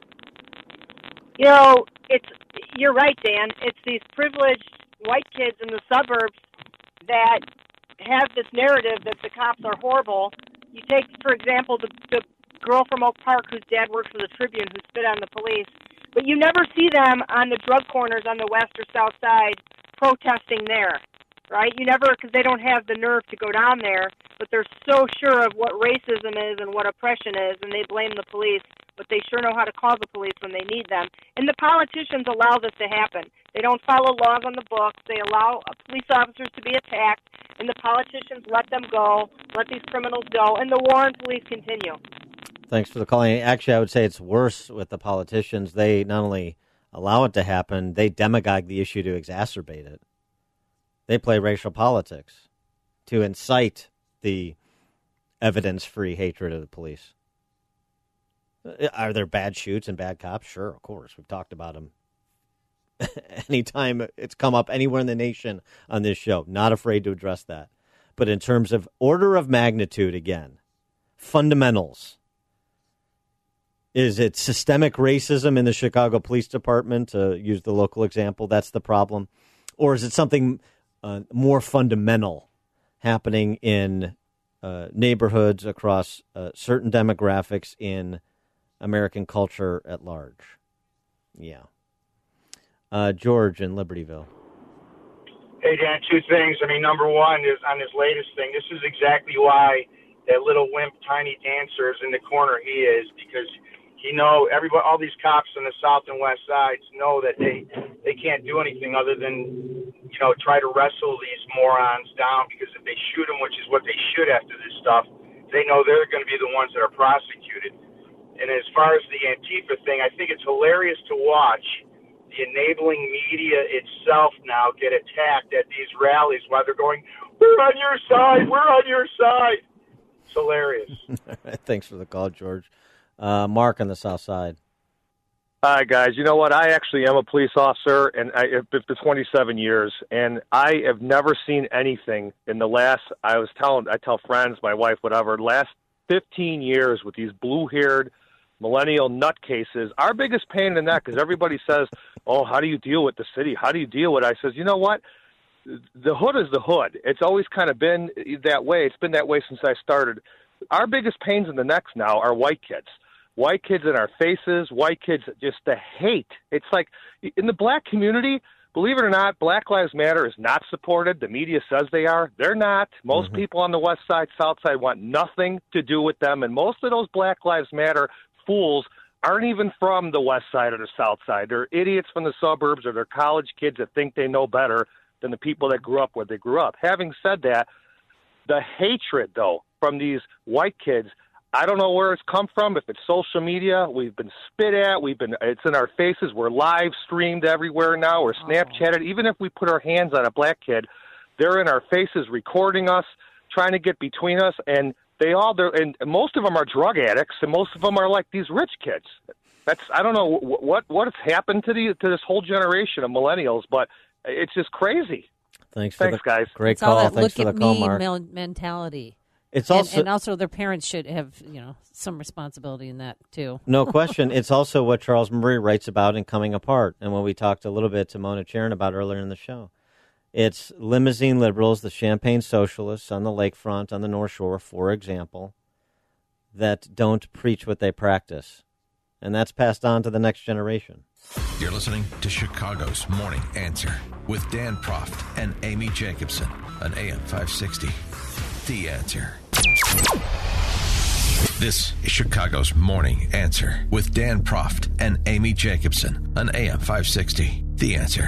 You're right, Dan. It's these privileged white kids in the suburbs that have this narrative that the cops are horrible. You take, for example, the girl from Oak Park whose dad works for the Tribune who spit on the police, but you never see them on the drug corners on the west or south side protesting there, right? You never, because they don't have the nerve to go down there, but they're so sure of what racism is and what oppression is, and they blame the police, but they sure know how to call the police when they need them. And the politicians allow this to happen. They don't follow laws on the books. They allow police officers to be attacked, and the politicians let them go, let these criminals go, and the war on police continue. Thanks for the calling. Actually, I would say it's worse with the politicians. They not only allow it to happen, they demagogue the issue to exacerbate it. They play racial politics to incite the evidence-free hatred of the police. Are there bad shoots and bad cops? Sure, of course. We've talked about them anytime it's come up anywhere in the nation on this show. Not afraid to address that. But in terms of order of magnitude, again, fundamentals, is it systemic racism in the Chicago Police Department, to use the local example? That's the problem. Or is it something more fundamental happening in neighborhoods across certain demographics in American culture at large? Yeah. George in Libertyville. Hey, Dan, two things. I mean, number one is on his latest thing. This is exactly why that little wimp, Tiny Dancer, is in the corner he is, because everybody, all these cops on the south and west sides know that they can't do anything other than, try to wrestle these morons down, because if they shoot them, which is what they should after this stuff, they know they're going to be the ones that are prosecuted. And as far as the Antifa thing, I think it's hilarious to watch the enabling media itself now get attacked at these rallies while they're going, "We're on your side, we're on your side." It's hilarious. Thanks for the call, George. Mark on the south side. Hi, guys. You know what? I actually am a police officer, and for 27 years, and I have never seen anything in the last, I tell friends, my wife, whatever, last 15 years with these blue-haired millennial nutcases. Our biggest pain in the neck is everybody says, "Oh, how do you deal with the city? How do you deal with it?" I says, you know what? The hood is the hood. It's always kind of been that way. It's been that way since I started. Our biggest pains in the necks now are white kids. White kids in our faces, white kids, just the hate. It's like in the black community, believe it or not, Black Lives Matter is not supported. The media says they are. They're not. Most people on the west side, south side want nothing to do with them. And most of those Black Lives Matter fools aren't even from the west side or the south side. They're idiots from the suburbs, or they're college kids that think they know better than the people that grew up where they grew up. Having said that, the hatred, though, from these white kids, I don't know where it's come from. If it's social media, we've been spit at. It's in our faces. We're live streamed everywhere now. We're Snapchatted. Even if we put our hands on a black kid, they're in our faces recording us, trying to get between us. And and most of them are drug addicts, and most of them are like these rich kids. I don't know what has happened to this whole generation of millennials, but it's just crazy. Thanks, guys. Great it's all call. that Thanks for the call, Mark. Mentality. It's also and also their parents should have some responsibility in that too. No question. It's also what Charles Murray writes about in Coming Apart, and what we talked a little bit to Mona Charen about earlier in the show. It's limousine liberals, the champagne socialists on the lakefront, on the North Shore, for example, that don't preach what they practice. And that's passed on to the next generation. You're listening to Chicago's Morning Answer with Dan Proft and Amy Jacobson on AM 560. The Answer. This is Chicago's Morning Answer with Dan Proft and Amy Jacobson on AM 560. The Answer.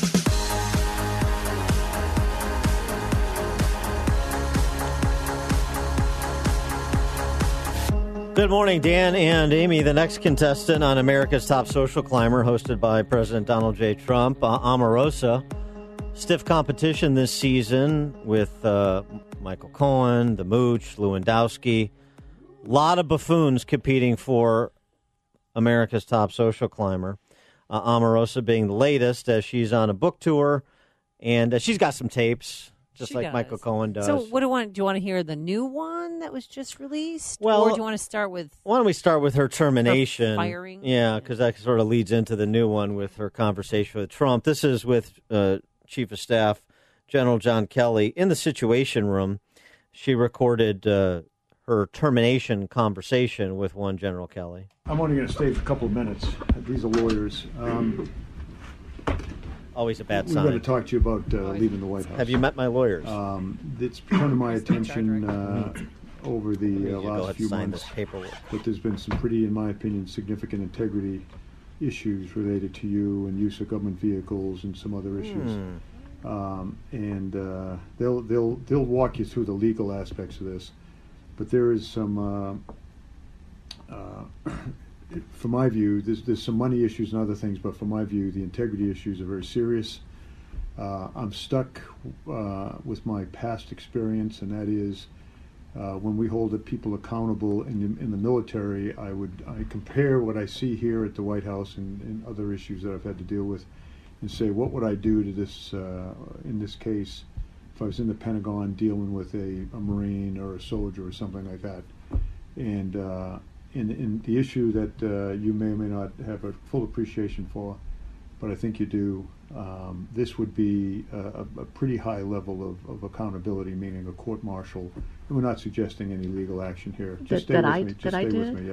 Good morning, Dan and Amy. The next contestant on America's Top Social Climber, hosted by President Donald J. Trump, Omarosa. Stiff competition this season with Michael Cohen, the Mooch, Lewandowski. A lot of buffoons competing for America's Top Social Climber. Omarosa being the latest, as she's on a book tour, and she's got some tapes. Just like Michael Cohen does. So what do you want to hear the new one that was just released? Well, or do you want to start with... Why don't we start with her termination? Her firing? Yeah, because that sort of leads into the new one with her conversation with Trump. This is with Chief of Staff General John Kelly in the Situation Room. She recorded her termination conversation with one General Kelly. I'm only going to stay for a couple of minutes. These are lawyers. Always a bad sign. We're going to talk to you about leaving the White House. Have you met my lawyers? It's come to my attention over the last few months that there's been some pretty, in my opinion, significant integrity issues related to you and use of government vehicles and some other issues. They'll walk you through the legal aspects of this, but there is some. From my view, there's some money issues and other things, but from my view, the integrity issues are very serious. I'm stuck with my past experience, and that is when we hold people accountable in the military, I compare what I see here at the White House and other issues that I've had to deal with and say, what would I do to this, in this case, if I was in the Pentagon dealing with a Marine or a soldier or something like that. And in the issue that you may or may not have a full appreciation for, but I think you do, this would be a pretty high level of accountability, meaning a court-martial. We're not suggesting any legal action here. Just stay with me. Just stay with me. Yeah.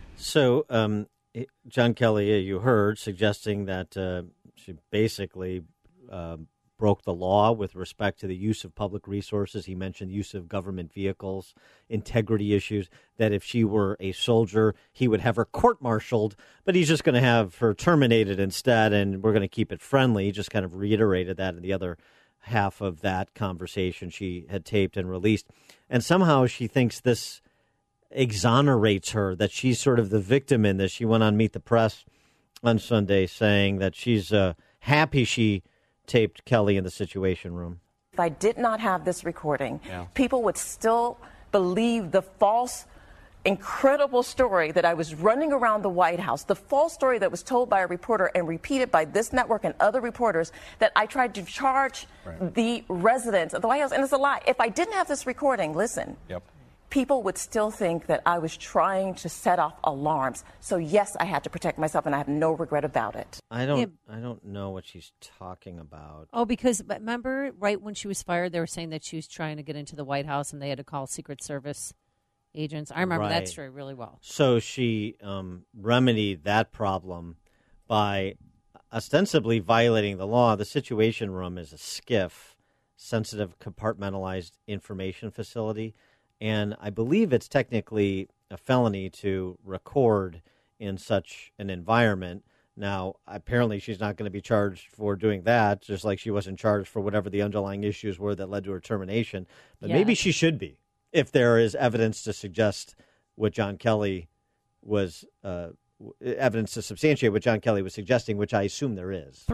So, John Kelly, you heard, suggesting that she basically broke the law with respect to the use of public resources. He mentioned use of government vehicles, integrity issues, that if she were a soldier, he would have her court-martialed, but he's just going to have her terminated instead, and we're going to keep it friendly. He just kind of reiterated that in the other half of that conversation she had taped and released. And somehow she thinks this exonerates her, that she's sort of the victim in this. She went on Meet the Press on Sunday saying that she's happy she taped Kelly in the Situation Room. If I did not have this recording, people would still believe the false, incredible story that I was running around the White House, the false story that was told by a reporter and repeated by this network and other reporters, that I tried to charge the residents of the White House. And it's a lie. If I didn't have this recording, listen. People would still think that I was trying to set off alarms. So yes, I had to protect myself, and I have no regret about it. I don't know what she's talking about. Oh, because remember, right when she was fired, they were saying that she was trying to get into the White House, and they had to call Secret Service agents. I remember that story really well. So she remedied that problem by ostensibly violating the law. The Situation Room is a SCIF, sensitive compartmentalized information facility. And I believe it's technically a felony to record in such an environment. Now, apparently she's not going to be charged for doing that, just like she wasn't charged for whatever the underlying issues were that led to her termination. But maybe she should be, if there is evidence to suggest what John Kelly was, evidence to substantiate what John Kelly was suggesting, which I assume there is.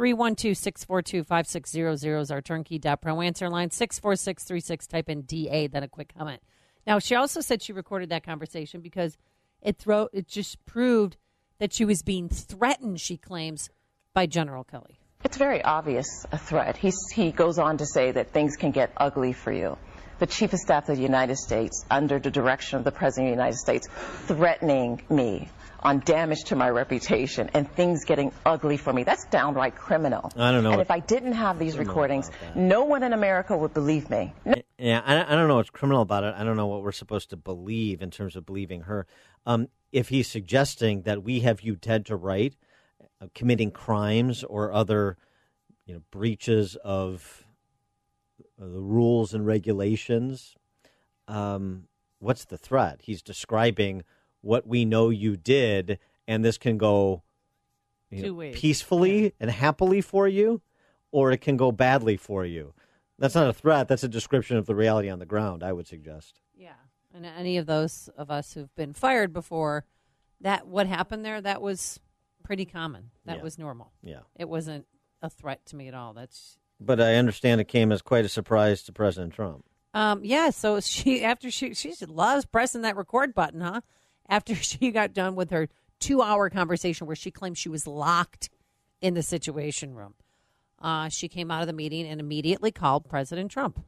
312-642-5600 is our turnkey.pro answer line. 64636, type in DA, then a quick comment. Now, she also said she recorded that conversation because it just proved that she was being threatened, she claims, by General Kelly. It's very obvious a threat. He goes on to say that things can get ugly for you. The Chief of Staff of the United States, under the direction of the President of the United States, threatening me on damage to my reputation and things getting ugly for me. That's downright criminal. I don't know. And if I didn't have these recordings, no one in America would believe me. Yeah, I don't know what's criminal about it. I don't know what we're supposed to believe in terms of believing her. If he's suggesting that we have you dead to right, committing crimes or other breaches of the rules and regulations, what's the threat? He's describing what we know you did, and this can go peacefully and happily for you, or it can go badly for you. That's not a threat. That's a description of the reality on the ground, I would suggest. Yeah. And any of those of us who've been fired before, what happened there, that was pretty common. That was normal. Yeah. It wasn't a threat to me at all. But I understand it came as quite a surprise to President Trump. So she loves pressing that record button, huh? After she got done with her 2-hour conversation where she claimed she was locked in the Situation Room. She came out of the meeting and immediately called President Trump.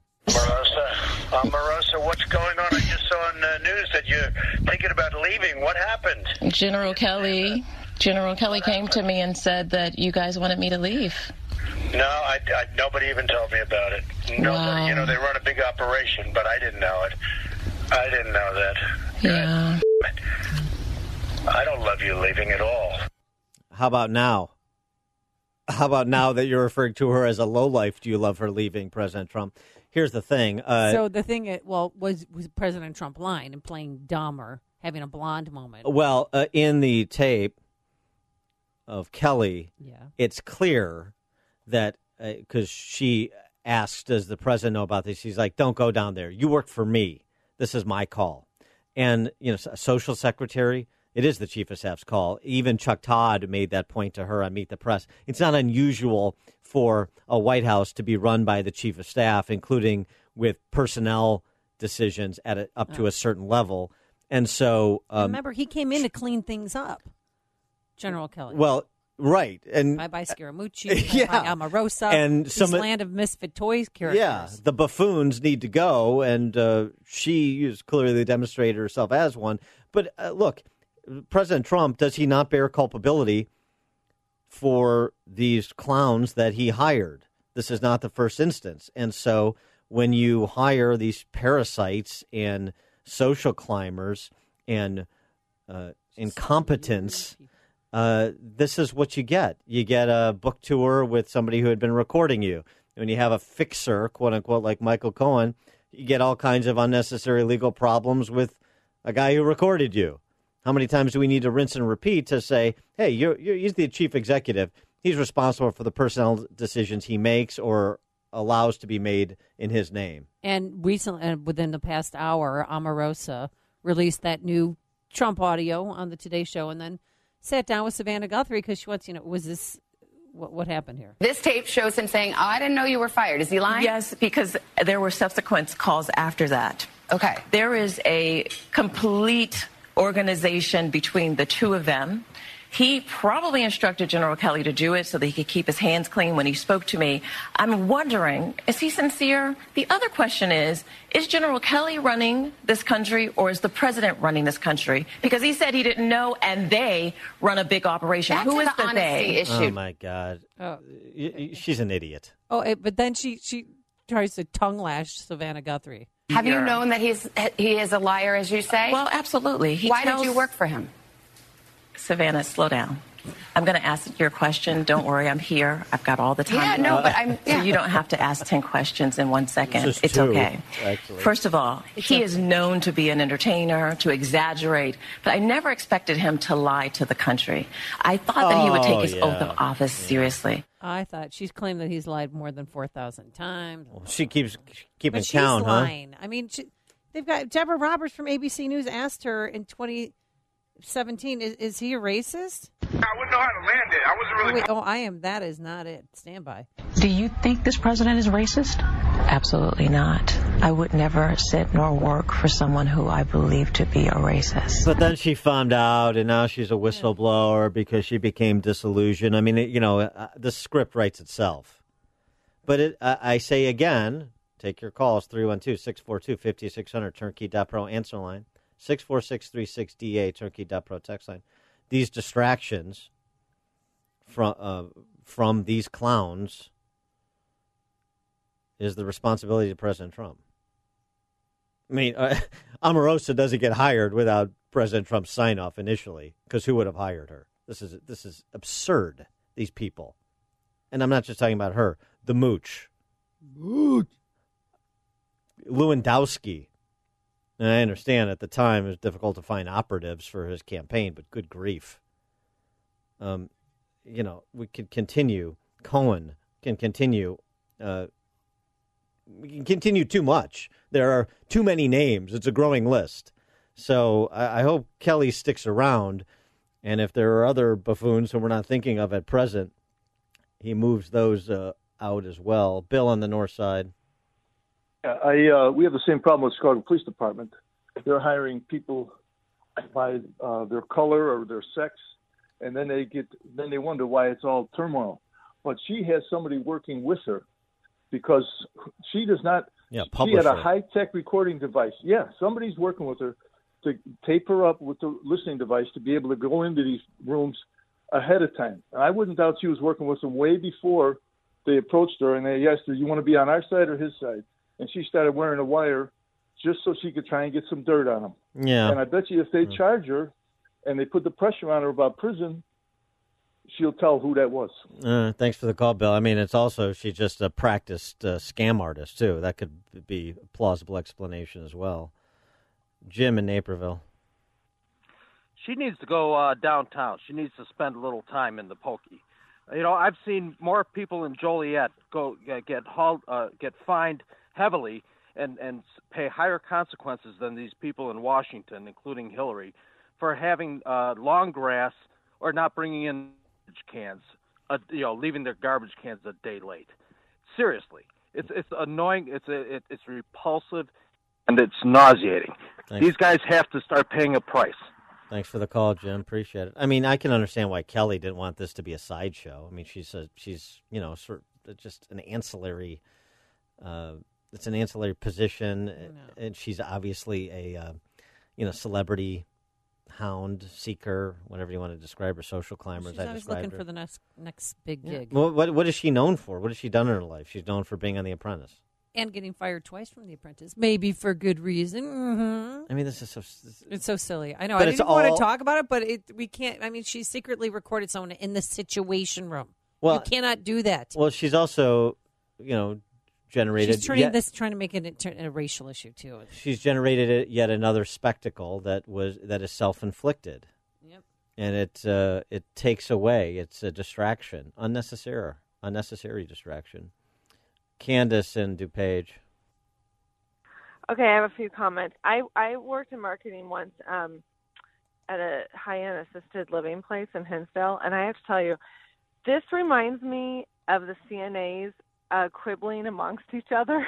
Marosa, what's going on? I just saw on the news that you're thinking about leaving. What happened? General Kelly came to me and said that you guys wanted me to leave. No, nobody even told me about it. Nobody, Wow. They run a big operation, but I didn't know it. I didn't know that. Yeah. I don't love you leaving at all. How about now? How about now that you're referring to her as a lowlife? Do you love her leaving, President Trump? Here's the thing. So the thing, was President Trump lying and playing dumb or having a blonde moment? Well, in the tape of Kelly, it's clear that because she asked, does the president know about this? She's like, don't go down there. You work for me. This is my call. And, a social secretary, it is the chief of staff's call. Even Chuck Todd made that point to her on Meet the Press. It's not unusual for a White House to be run by the chief of staff, including with personnel decisions up to a certain level. And so... remember, he came in to clean things up, General Kelly. Well, Right. And bye-bye Scaramucci, bye-bye Omarosa, and this land of misfit toys characters. Yeah, the buffoons need to go, and she is clearly demonstrated herself as one. But look, President Trump, does he not bear culpability for these clowns that he hired? This is not the first instance. And so when you hire these parasites and social climbers and incompetence, this is what you get. You get a book tour with somebody who had been recording you. When you have a fixer, quote unquote, like Michael Cohen, you get all kinds of unnecessary legal problems with a guy who recorded you. How many times do we need to rinse and repeat to say, hey, he's the chief executive. He's responsible for the personnel decisions he makes or allows to be made in his name. And recently, within the past hour, Omarosa released that new Trump audio on the Today Show and then sat down with Savannah Guthrie because she wants, was this, what happened here? This tape shows him saying, I didn't know you were fired. Is he lying? Yes, because there were subsequent calls after that. Okay. There is a complete organization between the two of them. He probably instructed General Kelly to do it so that he could keep his hands clean when he spoke to me. I'm wondering, is he sincere? The other question is General Kelly running this country or is the president running this country? Because he said he didn't know and they run a big operation. That's Who is the honesty they? issue. Oh, my God. She's an idiot. But then she tries to tongue lash Savannah Guthrie. Have you known that he is a liar, as you say? Well, absolutely. Why did you work for him? Savannah, slow down. I'm going to ask your question. Don't worry, I'm here. I've got all the time. Yeah, no, but I'm... So you don't have to ask 10 questions in 1 second. It's two, okay. actually. First of all, he is known to be an entertainer, to exaggerate, but I never expected him to lie to the country. I thought that he would take his oath of office seriously. I thought she's claimed that he's lied more than 4,000 times. Well, she keeps keeping but count, she's lying. I mean, they've got Deborah Roberts from ABC News asked her in 2017, is he a racist? I wouldn't know how to land it. I wasn't really... I am. That is not it. Stand by. Do you think this president is racist? Absolutely not. I would never sit nor work for someone who I believe to be a racist. But then she found out, and now she's a whistleblower because she became disillusioned. I mean, the script writes itself. But I say again, take your calls, 312-642-5600, turnkey.pro answer line, 64636DA, turnkey.pro text line. These distractions from these clowns is the responsibility of President Trump. I mean, Omarosa doesn't get hired without President Trump's sign-off initially, because who would have hired her? This is absurd, these people. And I'm not just talking about her. The Mooch. Lewandowski. And I understand at the time it was difficult to find operatives for his campaign, but good grief. We could continue. Cohen can continue. We can continue too much. There are too many names. It's a growing list. So I hope Kelly sticks around. And if there are other buffoons who we're not thinking of at present, he moves those out as well. Bill on the north side. We have the same problem with Chicago Police Department. They're hiring people by their color or their sex, and then they wonder why it's all turmoil. But she has somebody working with her because she does not. Yeah, she had a high-tech recording device. Yeah, somebody's working with her to tape her up with the listening device to be able to go into these rooms ahead of time. And I wouldn't doubt she was working with them way before they approached her and they asked her, "You want to be on our side or his side?" And she started wearing a wire just so she could try and get some dirt on him. Yeah. And I bet you if they charge her and they put the pressure on her about prison, she'll tell who that was. Thanks for the call, Bill. I mean, it's also she's just a practiced scam artist, too. That could be a plausible explanation as well. Jim in Naperville. She needs to go downtown. She needs to spend a little time in the pokey. I've seen more people in Joliet get fined heavily and pay higher consequences than these people in Washington, including Hillary, for having lawn grass or not bringing in cans, leaving their garbage cans a day late. Seriously, it's annoying. It's repulsive, and it's nauseating. Thanks. These guys have to start paying a price. Thanks for the call, Jim. Appreciate it. I mean, I can understand why Kelly didn't want this to be a sideshow. I mean, she's sort of just an ancillary. It's an ancillary position, and she's obviously a celebrity hound seeker, whatever you want to describe her, social climber. She's always looking for the next big gig. Well, what is she known for? What has she done in her life? She's known for being on The Apprentice. And getting fired twice from The Apprentice, maybe for good reason. Mm-hmm. I mean, this is so... It's so silly. I know. I didn't want to talk about it, but we can't... I mean, she secretly recorded someone in the Situation Room. Well, you cannot do that. Well, she's also, generated... She's trying to make it a racial issue, too. She's generated yet another spectacle that is self-inflicted. Yep. And it takes away. It's a distraction. Unnecessary distraction. Candace in DuPage. Okay, I have a few comments. I worked in marketing once at a high-end assisted living place in Hinsdale, and I have to tell you, this reminds me of the CNAs quibbling amongst each other.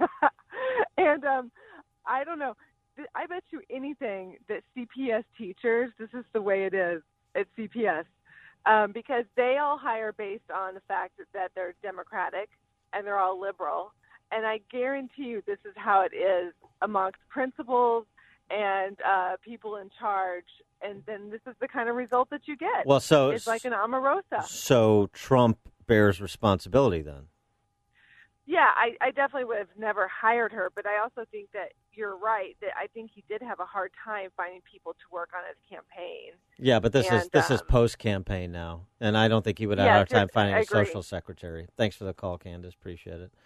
And I don't know. I bet you anything that CPS teachers, this is the way it is at CPS, because they all hire based on the fact that they're Democratic and they're all liberal. And I guarantee you this is how it is amongst principals and people in charge. And then this is the kind of result that you get. Well, so it's like an Omarosa. So Trump bears responsibility then? Yeah, I definitely would have never hired her, but I also think that you're right, that I think he did have a hard time finding people to work on his campaign. Yeah, but this is post-campaign now, and I don't think he would have a hard time finding a social secretary. Thanks for the call, Candace. Appreciate it.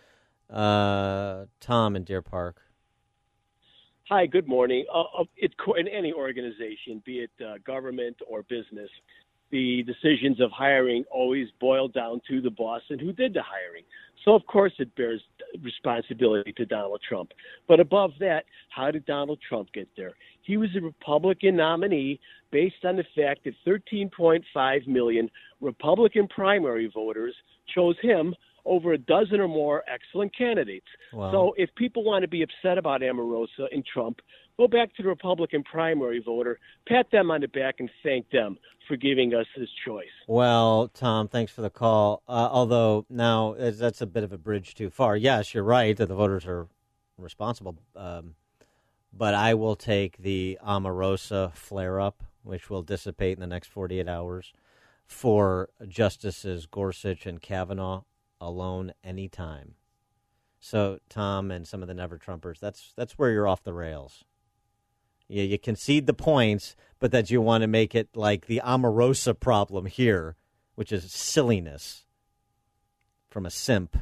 Tom in Deer Park. Hi, good morning. In any organization, be it government or business, the decisions of hiring always boil down to the boss and who did the hiring. So, of course, it bears responsibility to Donald Trump. But above that, how did Donald Trump get there? He was a Republican nominee based on the fact that 13.5 million Republican primary voters chose him over a dozen or more excellent candidates. Wow. So if people want to be upset about Omarosa and Trump, go back to the Republican primary voter, pat them on the back, and thank them for giving us this choice. Well, Tom, thanks for the call. Although now that's a bit of a bridge too far. Yes, you're right that the voters are responsible. But I will take the Omarosa flare-up, which will dissipate in the next 48 hours, for Justices Gorsuch and Kavanaugh alone anytime. So, Tom and some of the Never-Trumpers, that's where you're off the rails. Yeah, you concede the points, but that you want to make it like the Omarosa problem here, which is silliness from a simp,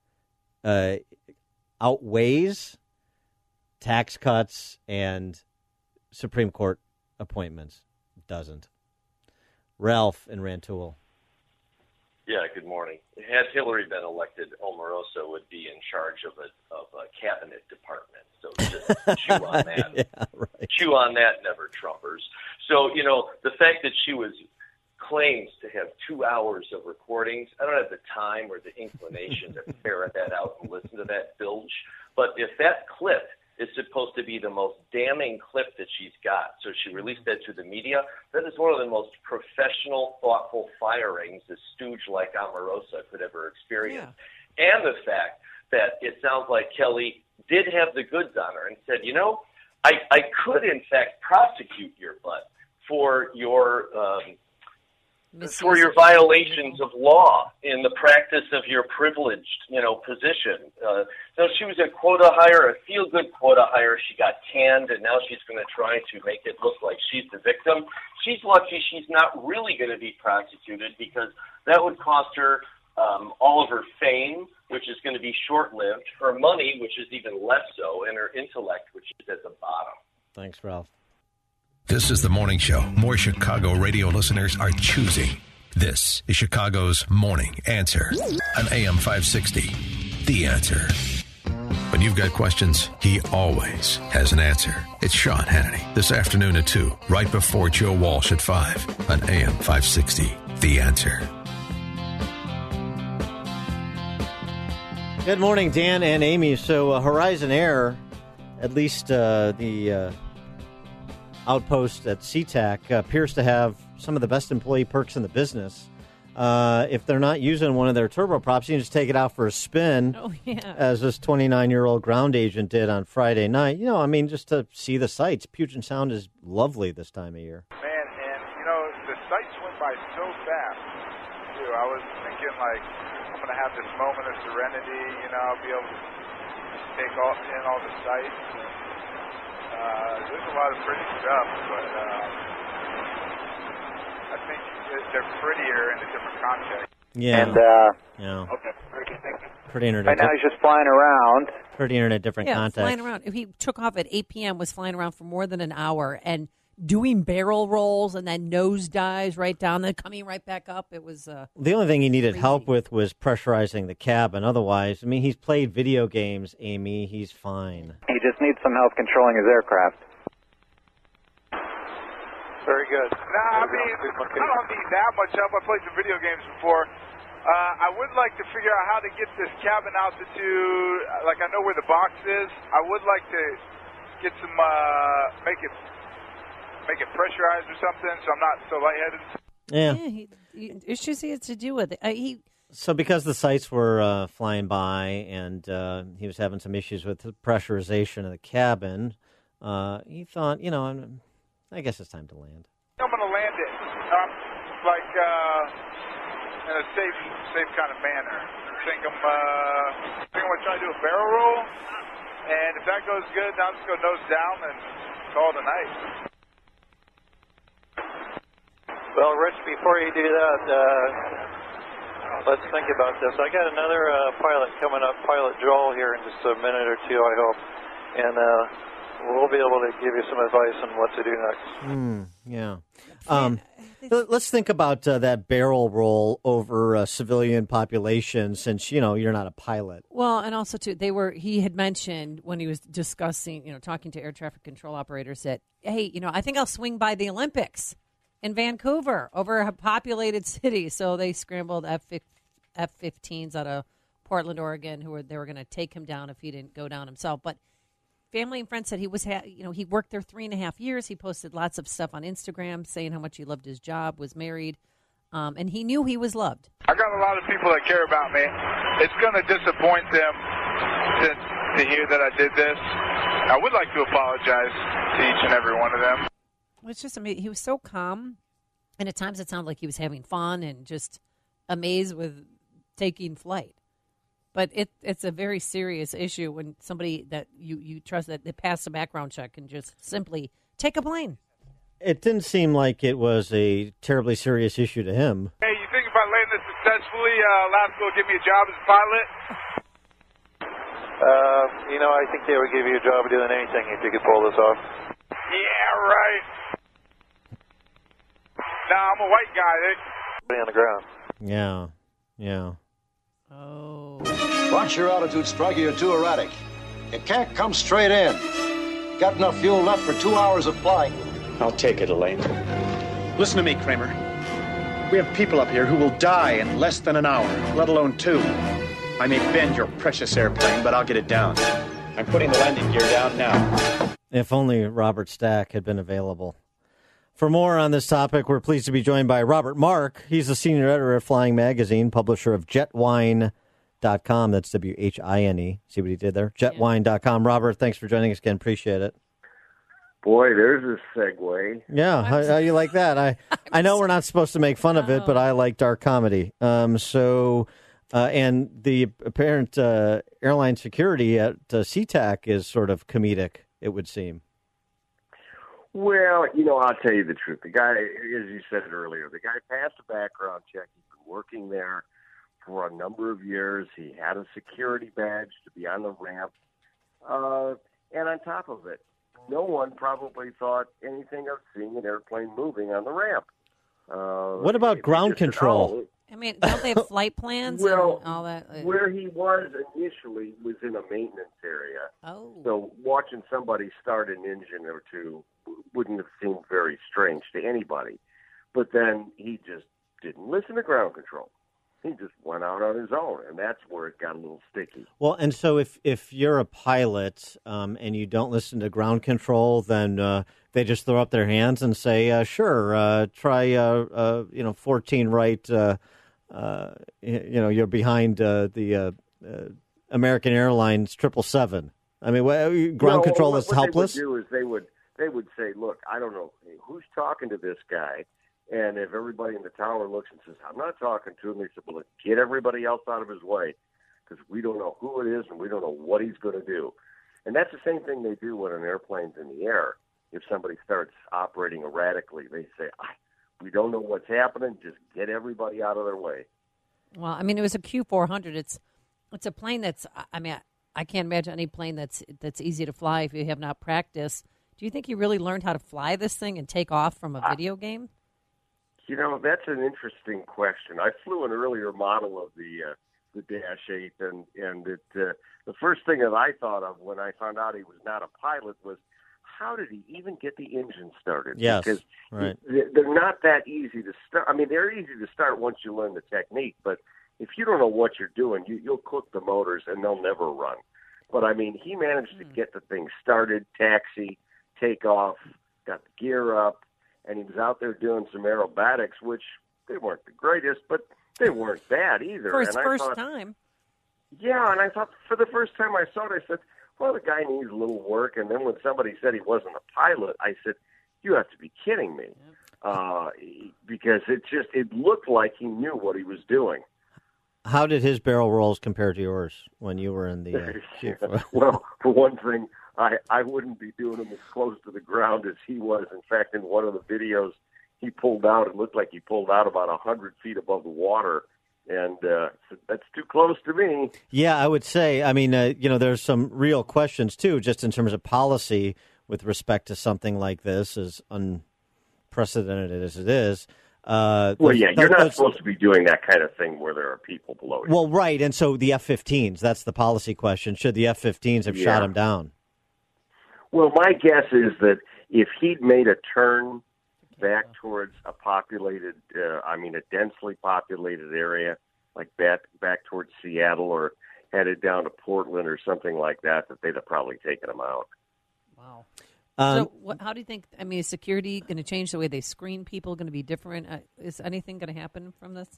outweighs tax cuts and Supreme Court appointments. Doesn't. Ralph in Rantoul. Yeah, good morning. Had Hillary been elected, Omarosa would be in charge of a cabinet department. So just chew on that. Yeah, right. Chew on that, Never-Trumpers. So, the fact that she claims to have 2 hours of recordings, I don't have the time or the inclination to ferret that out and listen to that bilge. But if that clip is supposed to be the most damning clip that she's got, so she released that to the media, that is one of the most professional, thoughtful firings a stooge like Omarosa could ever experience. Yeah. And the fact that it sounds like Kelly did have the goods on her and said, I could, in fact, prosecute your butt for your violations of law in the practice of your privileged, position. So she was a quota hire, a feel-good quota hire. She got canned, and now she's going to try to make it look like she's the victim. She's lucky she's not really going to be prosecuted, because that would cost her all of her fame, which is going to be short-lived, her money, which is even less so, and her intellect, which is at the bottom. Thanks, Ralph. This is the morning show more Chicago radio listeners are choosing. This is Chicago's Morning Answer on AM 560. The Answer. When you've got questions, he always has an answer. It's Sean Hannity this afternoon at 2, right before Joe Walsh at 5 on AM 560. The Answer. Good morning, Dan and Amy. So Horizon Air, at least the outpost at SeaTac appears to have some of the best employee perks in the business. If they're not using one of their turboprops, you can just take it out for a spin, as this 29-year-old ground agent did on Friday night. You know, I mean, just to see the sights. Puget Sound is lovely this time of year. Man, and, you know, the sights went by so fast, too. I was thinking, like, I'm going to have this moment of serenity, you know, I'll be able to take in all the sights. There's a lot of pretty stuff, but I think they're prettier in a different context. Yeah. And, yeah. Okay. Thank you. Prettier in Right now he's just flying around. Prettier in a different context. Flying around. He took off at 8 p.m., was flying around for more than an hour, and doing barrel rolls and then nose dives right down, then coming right back up. It was the only thing he needed help with was pressurizing the cabin. Otherwise, I mean, he's played video games, Amy. He's fine. He just needs some help controlling his aircraft. Very good. Nah, I mean, I don't need that much help. I played some video games before. I would like to figure out how to get this cabin altitude. Like, I know where the box is. I would like to get some, make it pressurized or something, so I'm not so lightheaded. Yeah. Issues he had to do with it. So because the sights were flying by and he was having some issues with the pressurization of the cabin, he thought, you know, I guess it's time to land. I'm going to land it, in a safe kind of manner. I think I'm going to try to do a barrel roll, and if that goes good, then I'll just go nose down and call it a night. Well, Rich, before you do that, let's think about this. I got another pilot coming up, Pilot Joel, here in just a minute or two, I hope. And we'll be able to give you some advice on what to do next. Yeah. Let's think about that barrel roll over a civilian population since, you know, you're not a pilot. Well, and also, too, he had mentioned when he was discussing, you know, talking to air traffic control operators that, hey, you know, I think I'll swing by the Olympics in Vancouver, over a populated city. So they scrambled F-15s out of Portland, Oregon, they were going to take him down if he didn't go down himself. But family and friends said he was, he worked there 3.5 years. He posted lots of stuff on Instagram saying how much he loved his job, was married, and he knew he was loved. I got a lot of people that care about me. It's going to disappoint them to hear that I did this. I would like to apologize to each and every one of them. It's just, I mean, he was so calm, and at times it sounded like he was having fun and just amazed with taking flight. But it's a very serious issue when somebody that you trust that they pass a background check can just simply take a plane. It didn't seem like it was a terribly serious issue to him. Hey, you think if I land this successfully, Alaska will give me a job as a pilot? I think they would give you a job doing anything if you could pull this off. Yeah, right. Nah, I'm a white guy. Put on the ground. Yeah. Oh. Watch your altitude, Striker. You're too erratic. You can't come straight in. Got enough fuel left for 2 hours of flying. I'll take it, Elaine. Listen to me, Kramer. We have people up here who will die in less than an hour, let alone 2. I may bend your precious airplane, but I'll get it down. I'm putting the landing gear down now. If only Robert Stack had been available. For more on this topic, we're pleased to be joined by Robert Mark. He's the senior editor at Flying Magazine, publisher of jetwine.com. That's WHINE. See what he did there? Jetwine.com. Robert, thanks for joining us again. Appreciate it. Boy, there's a segue. Yeah, how you like that? I know we're not supposed to make fun of it, but I like dark comedy. And the apparent airline security at SeaTac is sort of comedic, it would seem. Well, I'll tell you the truth. The guy, as you said earlier, the guy passed a background check. He's been working there for a number of years. He had a security badge to be on the ramp. And on top of it, no one probably thought anything of seeing an airplane moving on the ramp. What about ground control? I mean, don't they have flight plans and all that? Where he was initially was in a maintenance area. Oh. So watching somebody start an engine or two wouldn't have seemed very strange to anybody. But then he just didn't listen to ground control. He just went out on his own, and that's where it got a little sticky. Well, and so if you're a pilot and you don't listen to ground control, then they just throw up their hands and say, "Sure, try 14 right." You're behind the American Airlines 777. I mean, ground control is helpless. What they would do is they would say, "Look, I don't know who's talking to this guy." And if everybody in the tower looks and says, "I'm not talking to him," they said, "Well, get everybody else out of his way because we don't know who it is and we don't know what he's going to do." And that's the same thing they do when an airplane's in the air. If somebody starts operating erratically, they say, "We don't know what's happening. Just get everybody out of their way." Well, I mean, it was a Q400. It's a plane that's, I mean, I can't imagine any plane that's easy to fly if you have not practiced. Do you think you really learned how to fly this thing and take off from a video game? You know, that's an interesting question. I flew an earlier model of the Dash 8, and the first thing that I thought of when I found out he was not a pilot was, how did he even get the engine started? Yes, because right. They're not that easy to start. I mean, they're easy to start once you learn the technique, but if you don't know what you're doing, you'll cook the motors and they'll never run. But, I mean, he managed to get the thing started, taxi, take off, got the gear up, and he was out there doing some aerobatics, which they weren't the greatest, but they weren't bad either. For his and I first thought, time. Yeah, and I thought for the first time I saw it, I said, well, the guy needs a little work. And then when somebody said he wasn't a pilot, I said, you have to be kidding me. Because it looked like he knew what he was doing. How did his barrel rolls compare to yours when you were in the Well, for one thing, I wouldn't be doing him as close to the ground as he was. In fact, in one of the videos he pulled out, it looked like he pulled out about 100 feet above the water. And that's too close to me. Yeah, I would say. I mean, there's some real questions, too, just in terms of policy with respect to something like this, as unprecedented as it is. You're not supposed to be doing that kind of thing where there are people below you. Well, right, and so the F-15s, that's the policy question. Should the F-15s have shot him down? Well, my guess is that if he'd made a turn back towards a populated, a densely populated area, like back towards Seattle or headed down to Portland or something like that they'd have probably taken him out. Wow. So how do you think, is security going to change the way they screen people, going to be different? Is anything going to happen from this?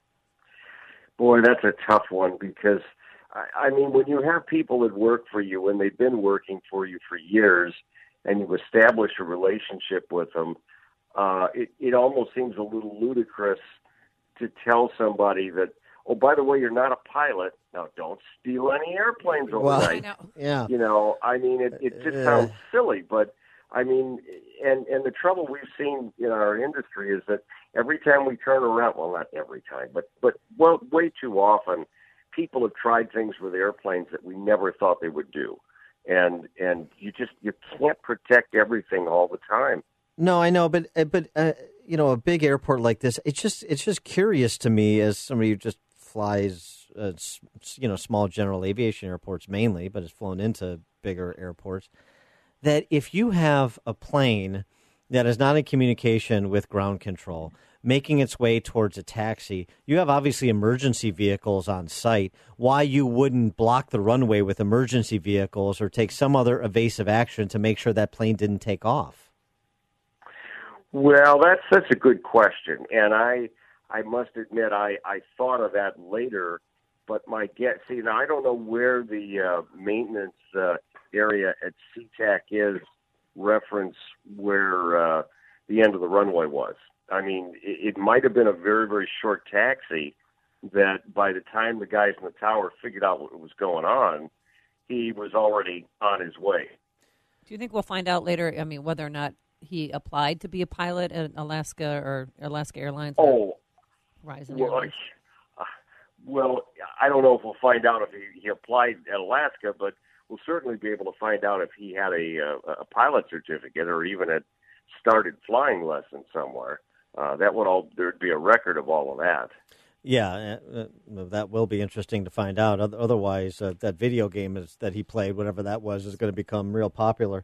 Boy, that's a tough one because, when you have people that work for you and they've been working for you for years and you establish a relationship with them, it almost seems a little ludicrous to tell somebody that, oh, by the way, you're not a pilot. Now, don't steal any airplanes overnight. Yeah. It just sounds silly, but and the trouble we've seen in our industry is that every time we turn around, well, not every time, but way too often, people have tried things with airplanes that we never thought they would do. And you can't protect everything all the time. No, I know, but a big airport like this, it's just curious to me as somebody who just flies, small general aviation airports mainly, but has flown into bigger airports, that if you have a plane that is not in communication with ground control, making its way towards a taxi, you have obviously emergency vehicles on site. Why you wouldn't block the runway with emergency vehicles or take some other evasive action to make sure that plane didn't take off? Well, that's a good question, and I must admit I thought of that later, but my guess, I don't know where the maintenance area at SeaTac is reference where the end of the runway was. It might have been a very, very short taxi that by the time the guys in the tower figured out what was going on, he was already on his way. Do you think we'll find out later, whether or not he applied to be a pilot at Alaska or Alaska Airlines? Horizon Airlines? Well, I don't know if we'll find out if he applied at Alaska, but we'll certainly be able to find out if he had a pilot certificate or even had started flying lessons somewhere. There'd be a record of all of that. Yeah, that will be interesting to find out. Otherwise, that video game that he played, whatever that was, is going to become real popular.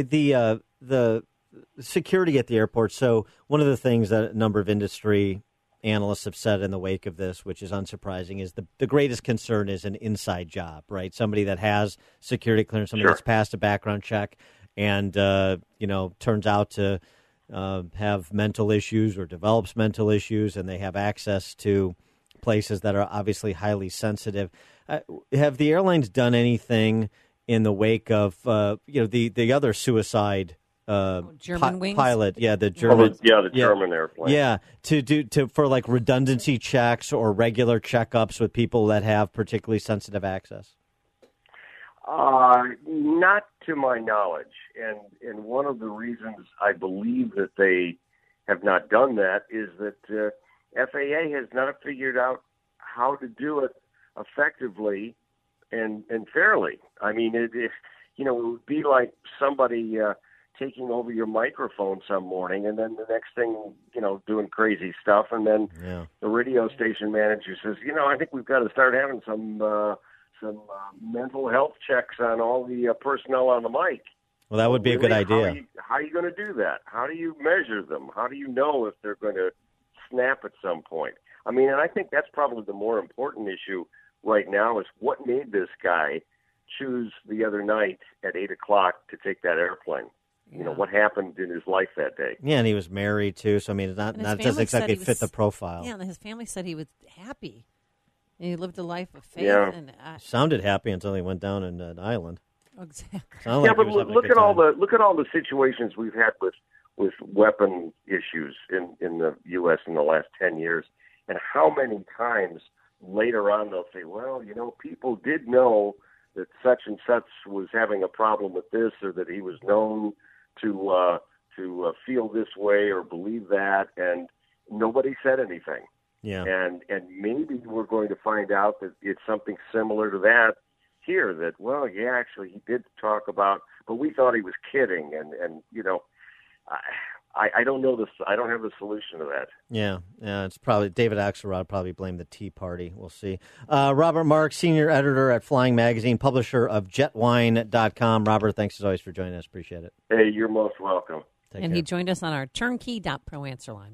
The security at the airport. So one of the things that a number of industry analysts have said in the wake of this, which is unsurprising, is the greatest concern is an inside job, right? Somebody that has security clearance, somebody that's passed a background check and, turns out to have mental issues or develops mental issues, and they have access to places that are obviously highly sensitive. Have the airlines done anything in the wake of, the other suicide German wings? pilot, the German, the German airplane. Yeah, for like redundancy checks or regular checkups with people that have particularly sensitive access? Not to my knowledge, and one of the reasons I believe that they have not done that is that FAA has not figured out how to do it effectively and fairly. I mean, it would be like somebody taking over your microphone some morning, and then the next thing, doing crazy stuff, and then the radio station manager says, I think we've got to start having some mental health checks on all the personnel on the mic. Well, that would be a good idea. How are you going to do that? How do you measure them? How do you know if they're going to snap at some point? I mean, and I think that's probably the more important issue right now is what made this guy choose the other night at 8 o'clock to take that airplane. What happened in his life that day. Yeah, and he was married, too, so, I mean, it doesn't exactly fit the profile. Yeah, and his family said he was happy. And he lived a life of faith. Yeah. And, sounded happy until he went down in an island. Exactly. But look at all the situations we've had with weapon issues in the U.S. in the last 10 years, and how many times later on they'll say, well, people did know that such and such was having a problem with this, or that he was known to feel this way or believe that, and nobody said anything. Yeah. And maybe we're going to find out that it's something similar to that here, that, well, yeah, actually he did talk about, but we thought he was kidding. And I don't know this. I don't have the solution to that. Yeah, it's probably David Axelrod probably blamed the Tea Party. We'll see. Robert Marks, senior editor at Flying Magazine, publisher of jetwine.com. Robert, thanks as always for joining us. Appreciate it. Hey, you're most welcome. Take care. He joined us on our turnkey.pro answer line.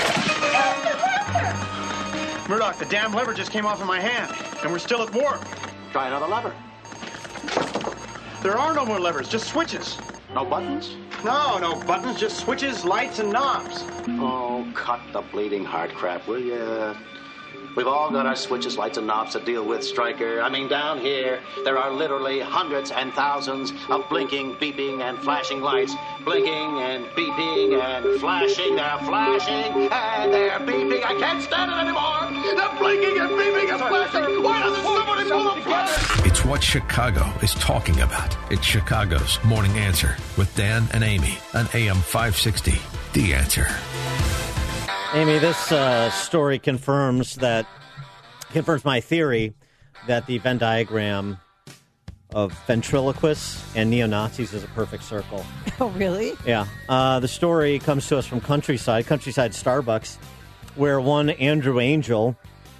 Murdoch, the damn lever just came off in my hand, and we're still at war. Try another lever. There are no more levers, just switches. No buttons? No buttons, just switches, lights, and knobs. Oh, cut the bleeding heart crap, will ya? We've all got our switches, lights, and knobs to deal with, Stryker. I mean, down here, there are literally hundreds and thousands of blinking, beeping, and flashing lights. Blinking and beeping and flashing. They're flashing and they're beeping. I can't stand it anymore. They're blinking and beeping and flashing. Why doesn't somebody pull the plug? It's what Chicago is talking about. It's Chicago's Morning Answer with Dan and Amy on AM 560. The Answer. Amy, this story confirms my theory that the Venn diagram of ventriloquists and neo-Nazis is a perfect circle. Oh, really? Yeah. The story comes to us from Countryside Starbucks, where one Andrew Angel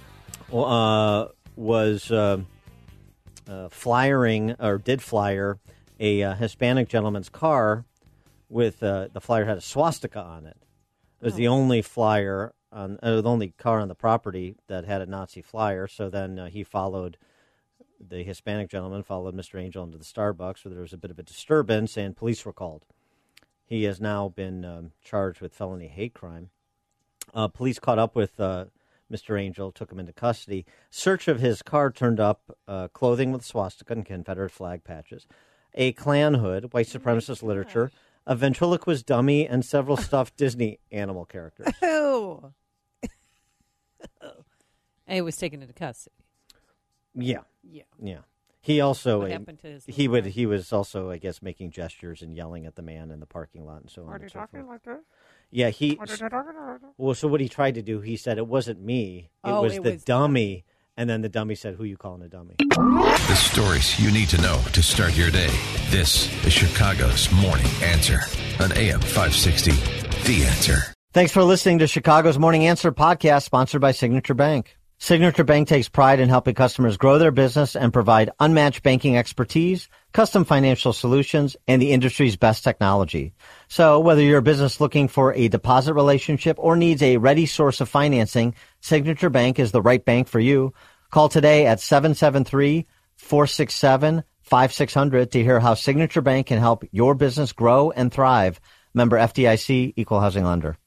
was did flyer a Hispanic gentleman's car with the flyer had a swastika on it. It was the only flyer the only car on the property that had a Nazi flyer. So then the Hispanic gentleman followed Mr. Angel into the Starbucks, where there was a bit of a disturbance, and police were called. He has now been charged with felony hate crime. Police caught up with Mr. Angel, took him into custody. Search of his car turned up clothing with swastika and Confederate flag patches, a Klan hood, white supremacist literature, a ventriloquist dummy, and several stuffed Disney animal characters. Oh. And he was taken into custody. Yeah. He also What happened to his he was also, I guess, making gestures and yelling at the man in the parking lot and so on. Are you talking like this? Yeah, Well, well, so what he tried to do, he said it wasn't me, it was the dummy, and then the dummy said, "Who you calling a dummy?" The stories you need to know to start your day. This is Chicago's Morning Answer on AM 560. The Answer. Thanks for listening to Chicago's Morning Answer podcast, sponsored by Signature Bank. Signature Bank takes pride in helping customers grow their business and provide unmatched banking expertise, custom financial solutions, and the industry's best technology. So whether you're a business looking for a deposit relationship or needs a ready source of financing, Signature Bank is the right bank for you. Call today at 773-467-5600 to hear how Signature Bank can help your business grow and thrive. Member FDIC, Equal Housing Lender.